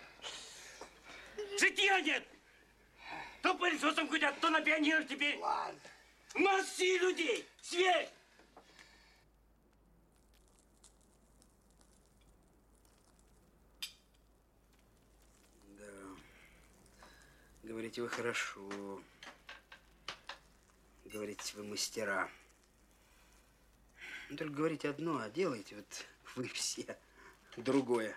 [SPEAKER 4] Житья нет! То пылесосом гудят, то на пианино теперь.
[SPEAKER 13] Ладно.
[SPEAKER 4] Массы людей! Свет!
[SPEAKER 1] Да.
[SPEAKER 16] Говорите вы хорошо. Говорите вы мастера. Ну, только говорите одно, а делаете вот вы все другое.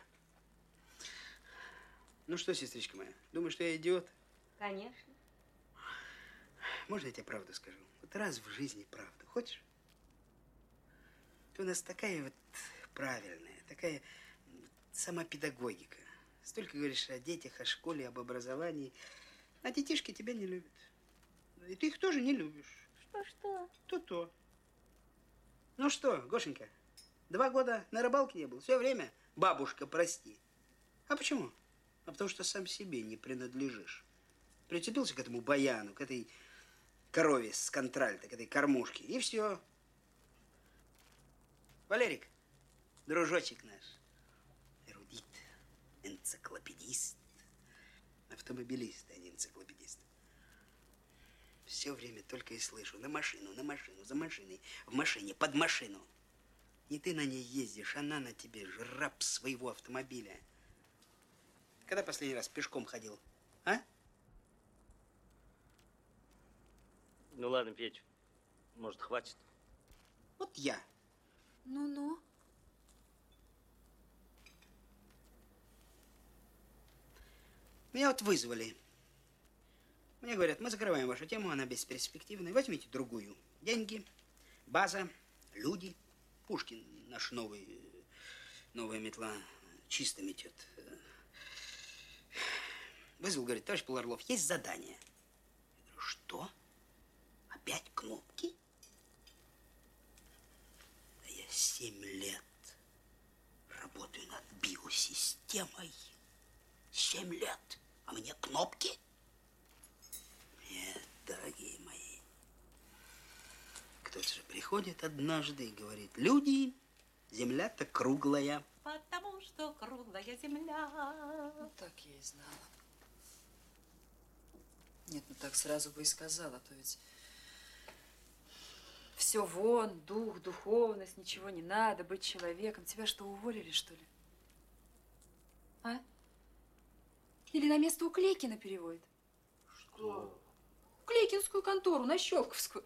[SPEAKER 16] Ну что, сестричка моя, думаешь, что я идиот?
[SPEAKER 12] Конечно.
[SPEAKER 16] Можно я тебе правду скажу? Вот раз в жизни правду. Хочешь? Ты у нас такая вот правильная, такая сама педагогика. Столько говоришь о детях, о школе, об образовании. А детишки тебя не любят. И ты их тоже не любишь.
[SPEAKER 12] Что-что?
[SPEAKER 16] То-то. Ну что, Гошенька, два года на рыбалке не был. Все время бабушка, прости. А почему? А потому что сам себе не принадлежишь. Прицепился к этому баяну, к этой корове с контральта, к этой кормушке. И все. Валерик, дружочек наш, эрудит, энциклопедист, автомобилист, а не энциклопедист. Все время только и слышу: на машину, на машину, за машиной, в машине, под машину. Не ты на ней ездишь, она на тебе, жраб своего автомобиля. Когда последний раз пешком ходил, а?
[SPEAKER 10] Ну ладно, Петь, может, хватит?
[SPEAKER 16] Вот я.
[SPEAKER 6] Ну-ну.
[SPEAKER 16] Меня вот вызвали. Мне говорят, мы закрываем вашу тему, она бесперспективная. Возьмите другую. Деньги, база, люди. Пушкин наш новый, новая метла чисто метет. Вызвал, говорит, товарищ Полуорлов, есть задание. Я говорю, что? Опять кнопки? Да я семь лет работаю над биосистемой. Семь лет. А мне кнопки? Нет, дорогие мои. Кто-то же приходит однажды и говорит: люди, земля-то круглая.
[SPEAKER 17] Потому что круглая земля.
[SPEAKER 6] Ну, так я и знала. Нет, ну так сразу бы и сказала, а то ведь все вон, дух, духовность, ничего не надо, быть человеком. Тебя что, уволили, что ли? А? Или на место у Клейкина переводят?
[SPEAKER 16] Что?
[SPEAKER 6] В Клейкинскую контору, на Щелковскую.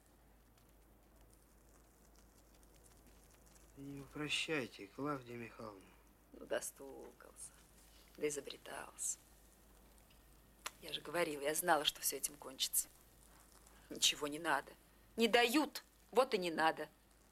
[SPEAKER 16] Не упрощайте, Клавдия Михайловна.
[SPEAKER 6] Ну, достукался, да изобретался. Я же говорила, я знала, что все этим кончится. Ничего не надо. Не дают, вот и не надо.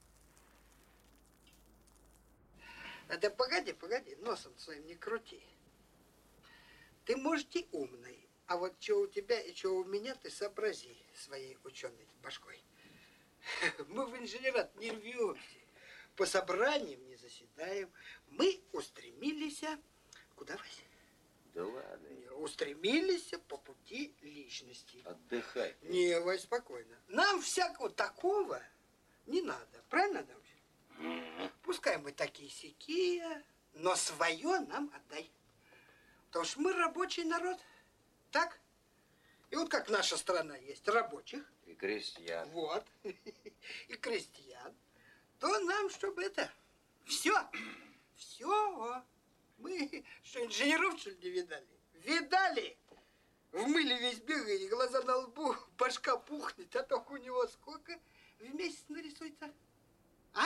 [SPEAKER 13] А да погоди, погоди, носом своим не крути. Ты, может, и умный, а вот что у тебя и что у меня, ты сообрази своей ученой башкой. Мы в инженерат не рвемся, по собраниям не заседаем. Мы устремились, куда, Вася?
[SPEAKER 3] Да ладно.
[SPEAKER 13] Устремились по пути личности.
[SPEAKER 3] Отдыхай.
[SPEAKER 13] Не, Вась, спокойно. Нам всякого такого не надо. Правильно, Адамович? Пускай мы такие-сякие, но свое нам отдай. Потому что мы рабочий народ. Так? И вот как наша страна есть рабочих.
[SPEAKER 3] И крестьян.
[SPEAKER 13] Вот. И крестьян. То нам, чтобы это... Все. Все. Мы что, инженеров, что ли, не видали? Видали? В мыле весь бегает, глаза на лбу, башка пухнет, а только у него сколько в месяц нарисуется? А?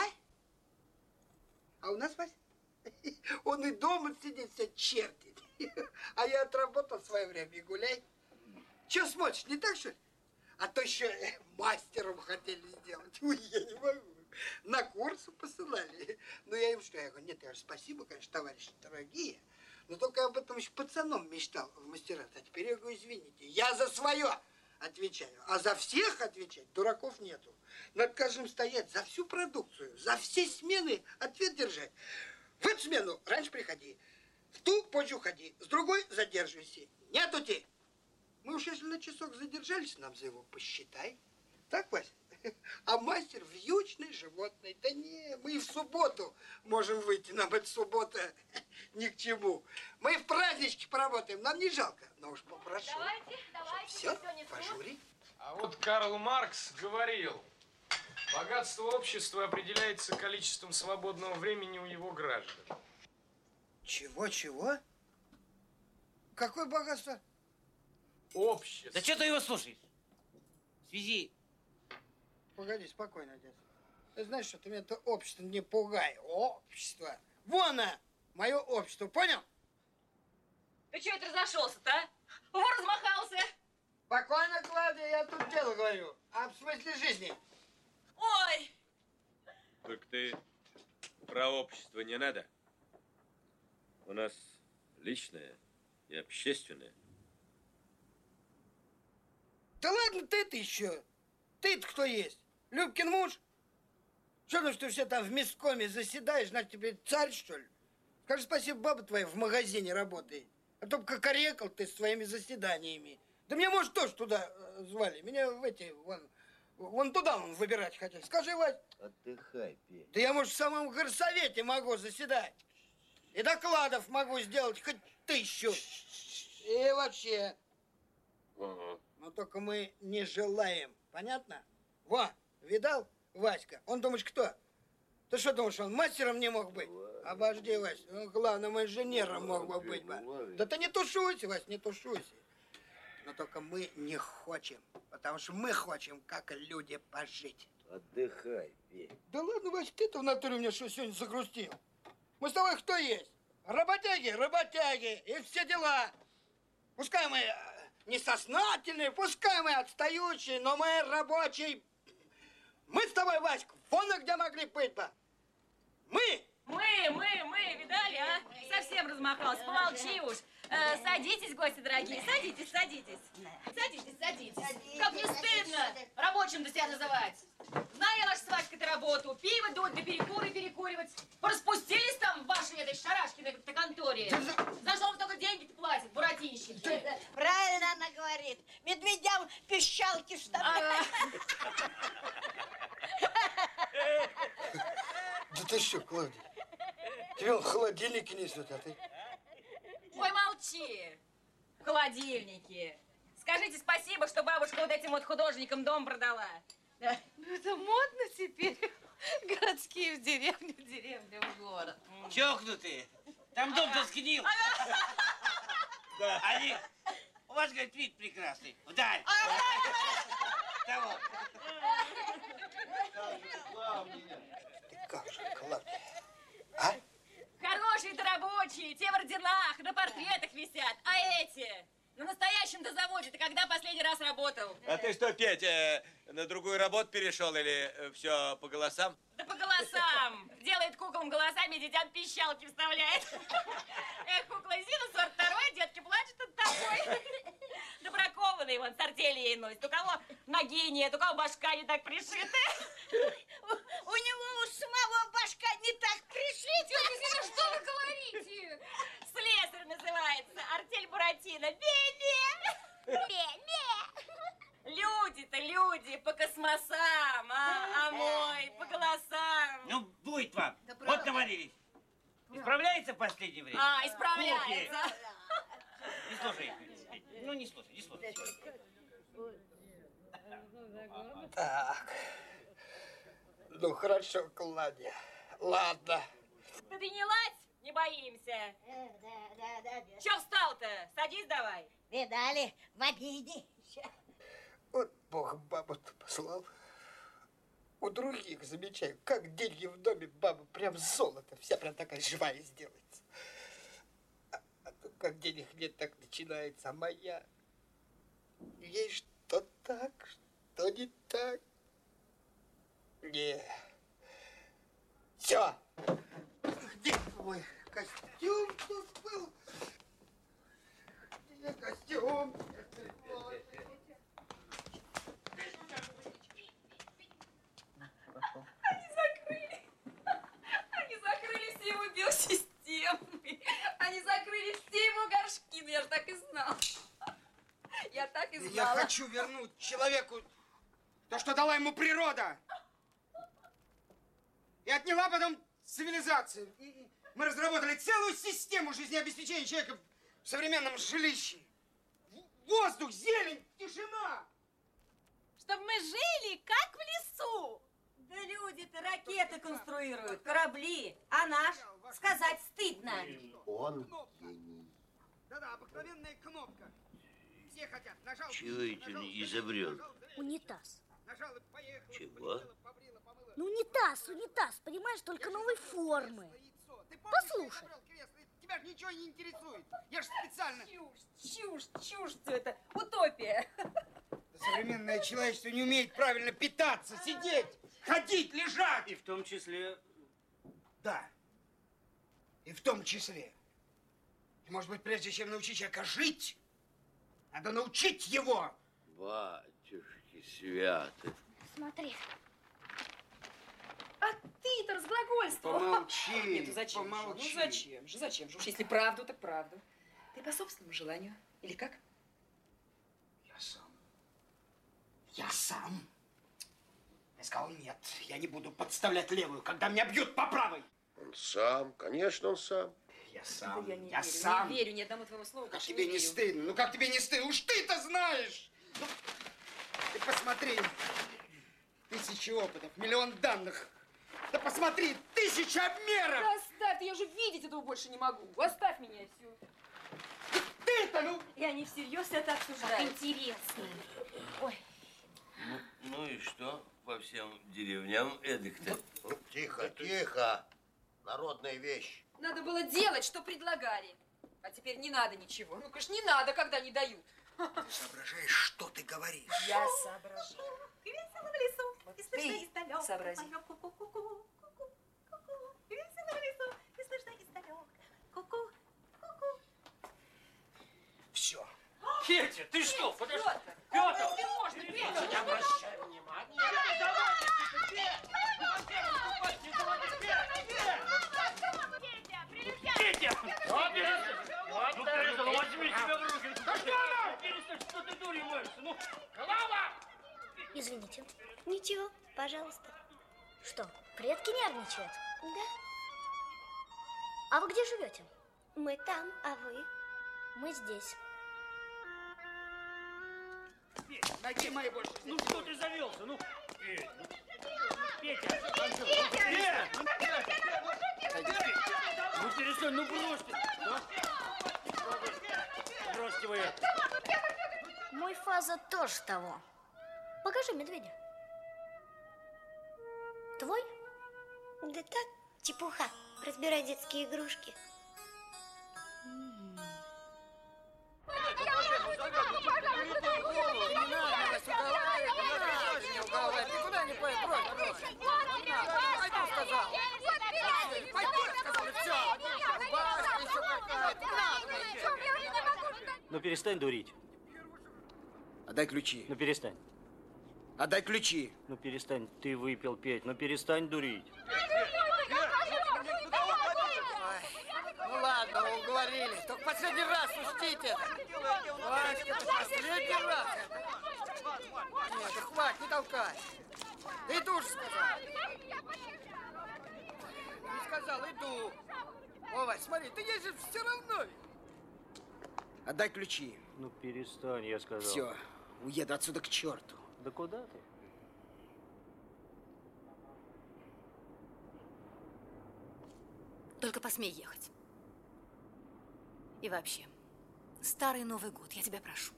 [SPEAKER 13] А у нас, Вась, он и дома сидит, все чертит. А я отработал в свое время и гуляй. Че смотришь, не так, что ли? А то еще мастером хотели сделать. Ой, я не могу. На курсы посылали. Ну, я им что? Я говорю, нет, я говорю, спасибо, конечно, товарищи дорогие. Но только я об этом еще пацаном мечтал в мастерах. А теперь я говорю, извините, я за свое отвечаю. А за всех отвечать дураков нету. Надо, скажем, стоять за всю продукцию, за все смены ответ держать. В эту смену раньше приходи, в ту позже уходи, с другой задерживайся. Нету те. Мы уж если на часок задержались, нам за его посчитай. Так, Вася? А мастер вьючный животный. Да не, мы и в субботу можем выйти. Нам эта суббота ни к чему. Мы в празднички поработаем. Нам не жалко. Но уж попрошу.
[SPEAKER 15] Давайте, давайте.
[SPEAKER 13] Все, пожури.
[SPEAKER 18] А вот Карл Маркс говорил, богатство общества определяется количеством свободного времени у его граждан.
[SPEAKER 13] Чего, чего? Какое богатство?
[SPEAKER 18] общества.
[SPEAKER 4] Да что ты его слушаешь? В связи...
[SPEAKER 13] Погоди, спокойно, дядя. Ты знаешь, что ты меня это общество не пугай. Общество. Вон оно, мое общество, понял?
[SPEAKER 17] Ты что это разошелся-то, а? Во, размахался.
[SPEAKER 13] Спокойно, Клавдия, я тут дело говорю. А в смысле жизни.
[SPEAKER 17] Ой!
[SPEAKER 22] Только ты про общество не надо. У нас личное и общественное.
[SPEAKER 13] Да ладно, ты-то еще. Ты-то кто есть? Любкин муж? Что, ну что все там в месткоме заседаешь, значит, тебе царь, что ли? Скажи спасибо, баба твоя в магазине работает. А то кокорекал ты с своими заседаниями. Да меня, может, тоже туда э, звали. Меня в эти, вон, вон туда вон выбирать хотели. Скажи, Вась.
[SPEAKER 1] Отдыхай, Петя.
[SPEAKER 13] Да я, может, в самом горсовете могу заседать. И докладов могу сделать хоть тысячу. И вообще.
[SPEAKER 22] Ага.
[SPEAKER 13] Но только мы не желаем. Понятно? Во, видал, Васька? Он думаешь, кто? Ты что думаешь, он мастером не мог быть? Обожди, Вась, он главным инженером мог бы быть. Да ты не тушуйся, Вась, не тушуйся. Но только мы не хотим, потому что мы хотим, как люди, пожить.
[SPEAKER 1] Отдыхай, Петя.
[SPEAKER 13] Да ладно, Вась, ты-то в натуре мне что сегодня загрустил? Мы с тобой кто есть? Работяги, работяги и все дела. Пускай мы несознательные, пускай мы отстающие, но мы рабочие. Мы с тобой, Васька, вон где могли быть бы. Мы!
[SPEAKER 17] Мы, мы, мы, видали, а? Совсем размахался, помолчи уж. Э, садитесь, гости дорогие, садитесь, садитесь. Садитесь, садитесь. Как не стыдно рабочим-то себя называть. Знаю я нашу с Васькой-то работу. Пиво дуть, да перекуры перекуривать. Пораспустились там в вашей этой шарашкиной конторе. За что вам только деньги-то платят, буратинщики?
[SPEAKER 8] Правильно она говорит. Медведям пищалки штаны.
[SPEAKER 13] Да ты что, Клавдия? Тебе в холодильнике несут, а ты?
[SPEAKER 17] Ой, молчи. В холодильнике. Скажите спасибо, что бабушка вот этим вот художникам дом продала. Да.
[SPEAKER 15] Ну, это модно теперь. Городские в деревню, деревню в город.
[SPEAKER 4] Чокнутые. Там дом-то сгнил. Они... У вас, говорит, вид прекрасный. Вдаль. Того.
[SPEAKER 13] Ты как же, Клавдия? А?
[SPEAKER 17] Хорошие-то рабочие, те в орденах, на портретах висят. А эти? На настоящем-то заводе-то когда последний раз работал?
[SPEAKER 22] А ты что, Петя, на другую работу перешел или все по голосам?
[SPEAKER 17] Да по голосам. Делает куклам голосами, детям пищалки вставляет. Эх, кукла Зина, сорок второй, детки плачут от такой. Да бракованный вон, с артели ей носит. У кого ноги нет, у кого башка не так пришита.
[SPEAKER 8] У него у самого башка не так пришита.
[SPEAKER 17] Тетя Зина, что вы говорите? Слесарь называется, артель Буратино. Бе-бе. Бе-бе. Люди-то люди, по космосам, а, а мой, по голосам.
[SPEAKER 4] Ну, будет вам. Вот навалились. Исправляется в последнее время?
[SPEAKER 17] А, исправляется.
[SPEAKER 4] Не слушай. Ну, не слушай, не слушай.
[SPEAKER 13] Так. Ну, хорошо, Клавдия. Ладно.
[SPEAKER 17] Да ты не ладь, не боимся.
[SPEAKER 8] Да, да, да.
[SPEAKER 17] Че встал-то? Садись давай.
[SPEAKER 8] Видали, в обиде.
[SPEAKER 13] Вот Бог бабу-то послал. У других замечаю, как деньги в доме баба прям золото. Вся прям такая живая сделается. А, а то как денег нет, так начинается. А моя... Ей что так, что не так. Не. Все. Где мой костюм тут был? Где костюм?
[SPEAKER 17] Они закрыли. Они закрыли все его биосистемы. Они закрыли все его горшки. Ну, я же так и знала. Я так и знала.
[SPEAKER 13] Я хочу вернуть человеку то, что дала ему природа. И отняла потом цивилизацию. И мы разработали целую систему жизнеобеспечения человека в современном жилище. Воздух, зелень, тишина.
[SPEAKER 17] Чтобы мы жили, как в лесу. Да люди-то ракеты конструируют, корабли. А наш? Сказать стыдно.
[SPEAKER 19] Он гений.
[SPEAKER 13] Да-да, обыкновенная кнопка.
[SPEAKER 2] Все хотят. Нажал.
[SPEAKER 3] Чего это он изобрел?
[SPEAKER 7] Унитаз.
[SPEAKER 2] Нажал и поехал.
[SPEAKER 3] Чего?
[SPEAKER 7] Ну, унитаз, унитаз, понимаешь, только новой формы. Послушай.
[SPEAKER 2] Тебя же ничего не интересует. Я же специально...
[SPEAKER 6] Чушь, чушь, чушь все это. Утопия.
[SPEAKER 2] Современное человечество не умеет правильно питаться, сидеть, ходить, лежать.
[SPEAKER 4] И в том числе...
[SPEAKER 2] Да. И в том числе. И, может быть, прежде чем научить человека жить, надо научить его.
[SPEAKER 3] Батюшки святы.
[SPEAKER 7] Смотри.
[SPEAKER 6] А ты-то разглагольствовал.
[SPEAKER 2] Помолчи,
[SPEAKER 6] Нет, ну зачем
[SPEAKER 2] помолчи.
[SPEAKER 6] же? Ну зачем же, зачем же? Уж если правду, так правду. Ты по собственному желанию. Или как?
[SPEAKER 2] Я сам. Я сам. Я сказал, нет, я не буду подставлять левую, когда меня бьют по правой.
[SPEAKER 19] Он сам, конечно, он сам.
[SPEAKER 2] Я сам,
[SPEAKER 6] Да я не
[SPEAKER 2] я
[SPEAKER 6] верю,
[SPEAKER 2] сам.
[SPEAKER 6] не верю ни одному твоему слову.
[SPEAKER 2] Как
[SPEAKER 6] больше
[SPEAKER 2] тебе не
[SPEAKER 6] верю.
[SPEAKER 2] стыдно? Ну как тебе не стыдно? Уж ты-то знаешь. Ну, ты посмотри. Тысячи опытов, миллион данных. Да посмотри, тысяча обмеров.
[SPEAKER 6] Да оставь, я же видеть этого больше не могу. Оставь меня всю.
[SPEAKER 2] Ты-то, ну...
[SPEAKER 6] И они всерьез это обсуждают.
[SPEAKER 7] Интересно.
[SPEAKER 6] Ой.
[SPEAKER 3] Ну, ну и что по всем деревням эдак-то?
[SPEAKER 19] Тихо, тихо. Народная вещь.
[SPEAKER 6] Надо было делать, что предлагали. А теперь не надо ничего. Ну, конечно, не надо, когда не дают.
[SPEAKER 2] Ты соображаешь, что ты говоришь?
[SPEAKER 6] Я соображаю.
[SPEAKER 17] Весело в лесу,
[SPEAKER 6] Вот
[SPEAKER 17] и слышно
[SPEAKER 6] ты
[SPEAKER 17] издалека.
[SPEAKER 6] сообрази.
[SPEAKER 17] поёт ку-ку-ку-ку, ку-ку, ку-ку. Весело в лесу, и слышно издалека. Ку-ку, ку-ку.
[SPEAKER 2] Все.
[SPEAKER 4] Петя, ты что? Подожди.
[SPEAKER 6] Петр!
[SPEAKER 4] Петр!
[SPEAKER 6] Если можно, Петя!
[SPEAKER 2] Не обращай внимания.
[SPEAKER 4] Петя! Ну, Петя, ну возьми себя в руки. Перестань, что ты дурью моешься? Ну, голова!
[SPEAKER 7] Извините.
[SPEAKER 5] Ничего, пожалуйста.
[SPEAKER 7] Что, предки нервничают?
[SPEAKER 5] Да,
[SPEAKER 7] А вы где живете?
[SPEAKER 5] мы там, а вы?
[SPEAKER 7] Мы здесь.
[SPEAKER 4] Петя,
[SPEAKER 2] Ноги мои больше.
[SPEAKER 4] ну что ты завелся? Ну, Петя, ну, Петя!
[SPEAKER 2] Петя!
[SPEAKER 4] Ну перестань, ну бросьте! Да? Бросьте вы!
[SPEAKER 7] Мой фаза тоже того. Покажи медведя. Твой?
[SPEAKER 5] Да так, чепуха. Разбирай детские игрушки.
[SPEAKER 13] Никуда не пойдешь, брось, брось. Пойду, сказал. Пойду, сказал, и все. Рубашка еще какая-то.
[SPEAKER 10] Ну перестань дурить.
[SPEAKER 2] Отдай ключи.
[SPEAKER 10] Ну перестань.
[SPEAKER 2] Отдай ключи.
[SPEAKER 10] Ну перестань. Ты выпил, Петь. Ну перестань дурить.
[SPEAKER 13] Ну ладно, уговорили. Только последний раз пустите. Васька, последний раз. Нет, да хватит, не толкай. Да иду же, сказал. Не сказал, иду. О, Вась, смотри, ты едешь все равно.
[SPEAKER 2] Отдай ключи.
[SPEAKER 10] Ну перестань, я сказал.
[SPEAKER 2] Все, уеду отсюда к черту.
[SPEAKER 10] Да куда ты?
[SPEAKER 6] Только посмей ехать. И вообще, старый Новый год, я тебя прошу.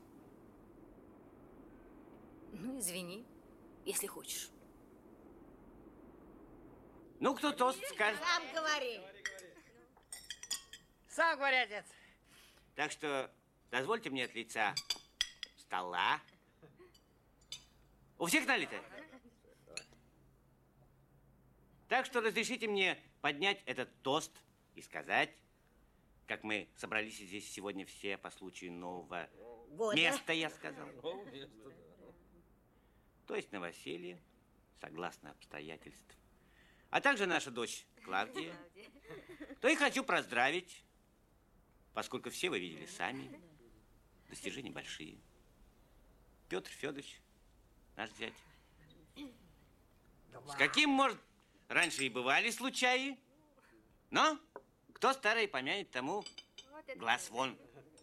[SPEAKER 6] Ну, извини, если хочешь.
[SPEAKER 4] Ну, кто тост скажет?
[SPEAKER 8] Сам говори.
[SPEAKER 13] Сам говори, отец.
[SPEAKER 4] Так что дозвольте мне от лица стола. У всех налито? Так что разрешите мне поднять этот тост и сказать, как мы собрались здесь сегодня все по случаю нового
[SPEAKER 8] Года.
[SPEAKER 4] места, я сказал. То есть новоселье, согласно обстоятельствам. А также наша дочь Клавдия. То и хочу поздравить, поскольку все вы видели сами, достижения большие. Петр Федорович, наш зять. С каким, может, раньше и бывали случаи, но кто старый помянет, тому глаз вон.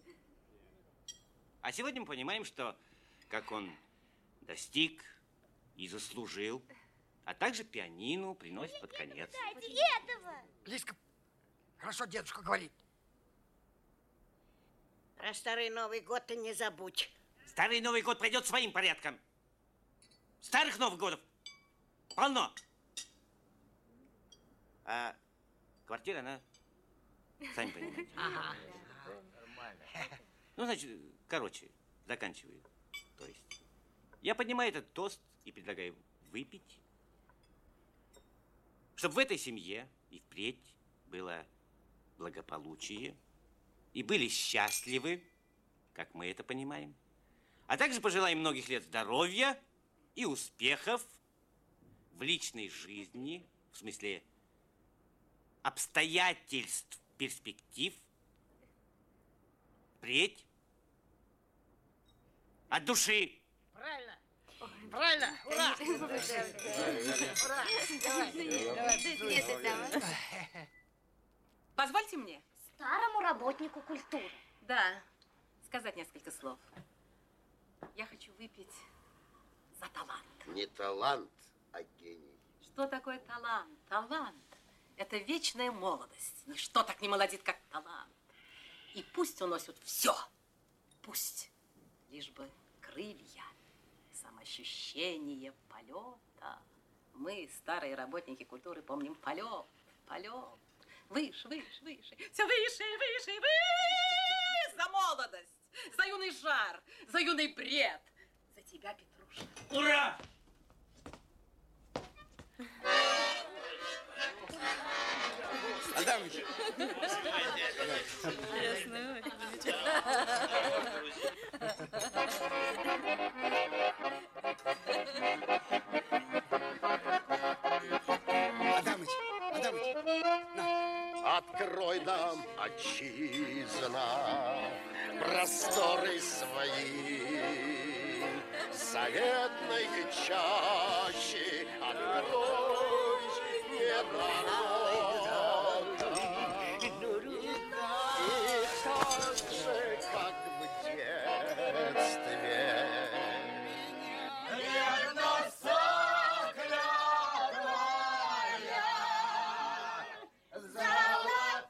[SPEAKER 4] А сегодня мы понимаем, что как он достиг и заслужил, а также пианино приносит под конец.
[SPEAKER 7] этого!
[SPEAKER 13] Лизка, хорошо дедушка говорит.
[SPEAKER 8] Про старый Новый год ты не забудь.
[SPEAKER 4] Старый Новый год пройдет своим порядком. Старых Новых годов полно. А квартира, она, сами понимаете.
[SPEAKER 2] Ага.
[SPEAKER 4] Ну, значит, короче, заканчиваю. То есть, я поднимаю этот тост и предлагаю выпить, чтобы в этой семье и впредь было благополучие и были счастливы, как мы это понимаем. А также пожелаем многих лет здоровья и успехов в личной жизни, в смысле обстоятельств, перспектив, впредь, от души.
[SPEAKER 2] Правильно. Правильно. Ура. Ура. Давай.
[SPEAKER 17] Позвольте мне.
[SPEAKER 7] Старому работнику культуры.
[SPEAKER 17] Да, сказать несколько слов. Я хочу выпить за талант.
[SPEAKER 19] Не талант, а гений.
[SPEAKER 17] Что такое талант? Талант – это вечная молодость. Ничто так не молодит, как талант. И пусть уносят все. Пусть. Лишь бы крылья, самоощущение полета. Мы, старые работники культуры, помним полет, полет. Выше, выше, выше. Все выше, выше, выше. За молодость, за юный жар, за юный бред. За тебя, Петруша.
[SPEAKER 4] Ура!
[SPEAKER 2] Адамыч. Адамыч, Адамыч, на.
[SPEAKER 19] Открой нам, отчизна, просторы свои, заветной чащи открой мне ворота. И так же, как в детстве, верно заклятая, золотою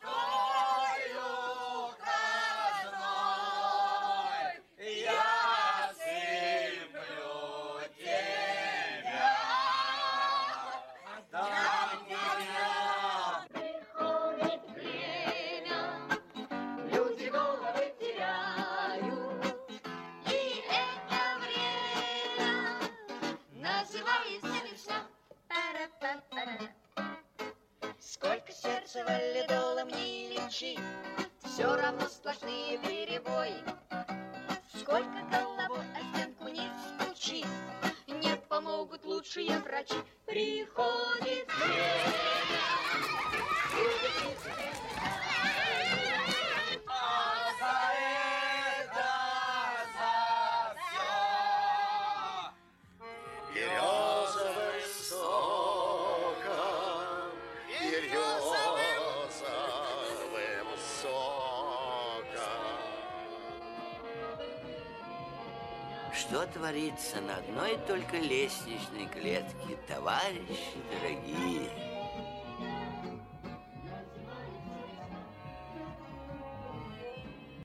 [SPEAKER 19] казной я сыплю тебя, отдам тебя.
[SPEAKER 7] Приходит время, люди головы теряют, и это время называется весна. Пара-па-пара. Сколько сердца валидолом не лечи, все равно сплошные перебои. Сколько головой о стенку не стучи, не помогут лучшие врачи. Приходит время, люди
[SPEAKER 2] А за это, за все
[SPEAKER 19] березовым соком, березовым соком.
[SPEAKER 3] Что творится на одной только лестничной клетке, товарищи дорогие?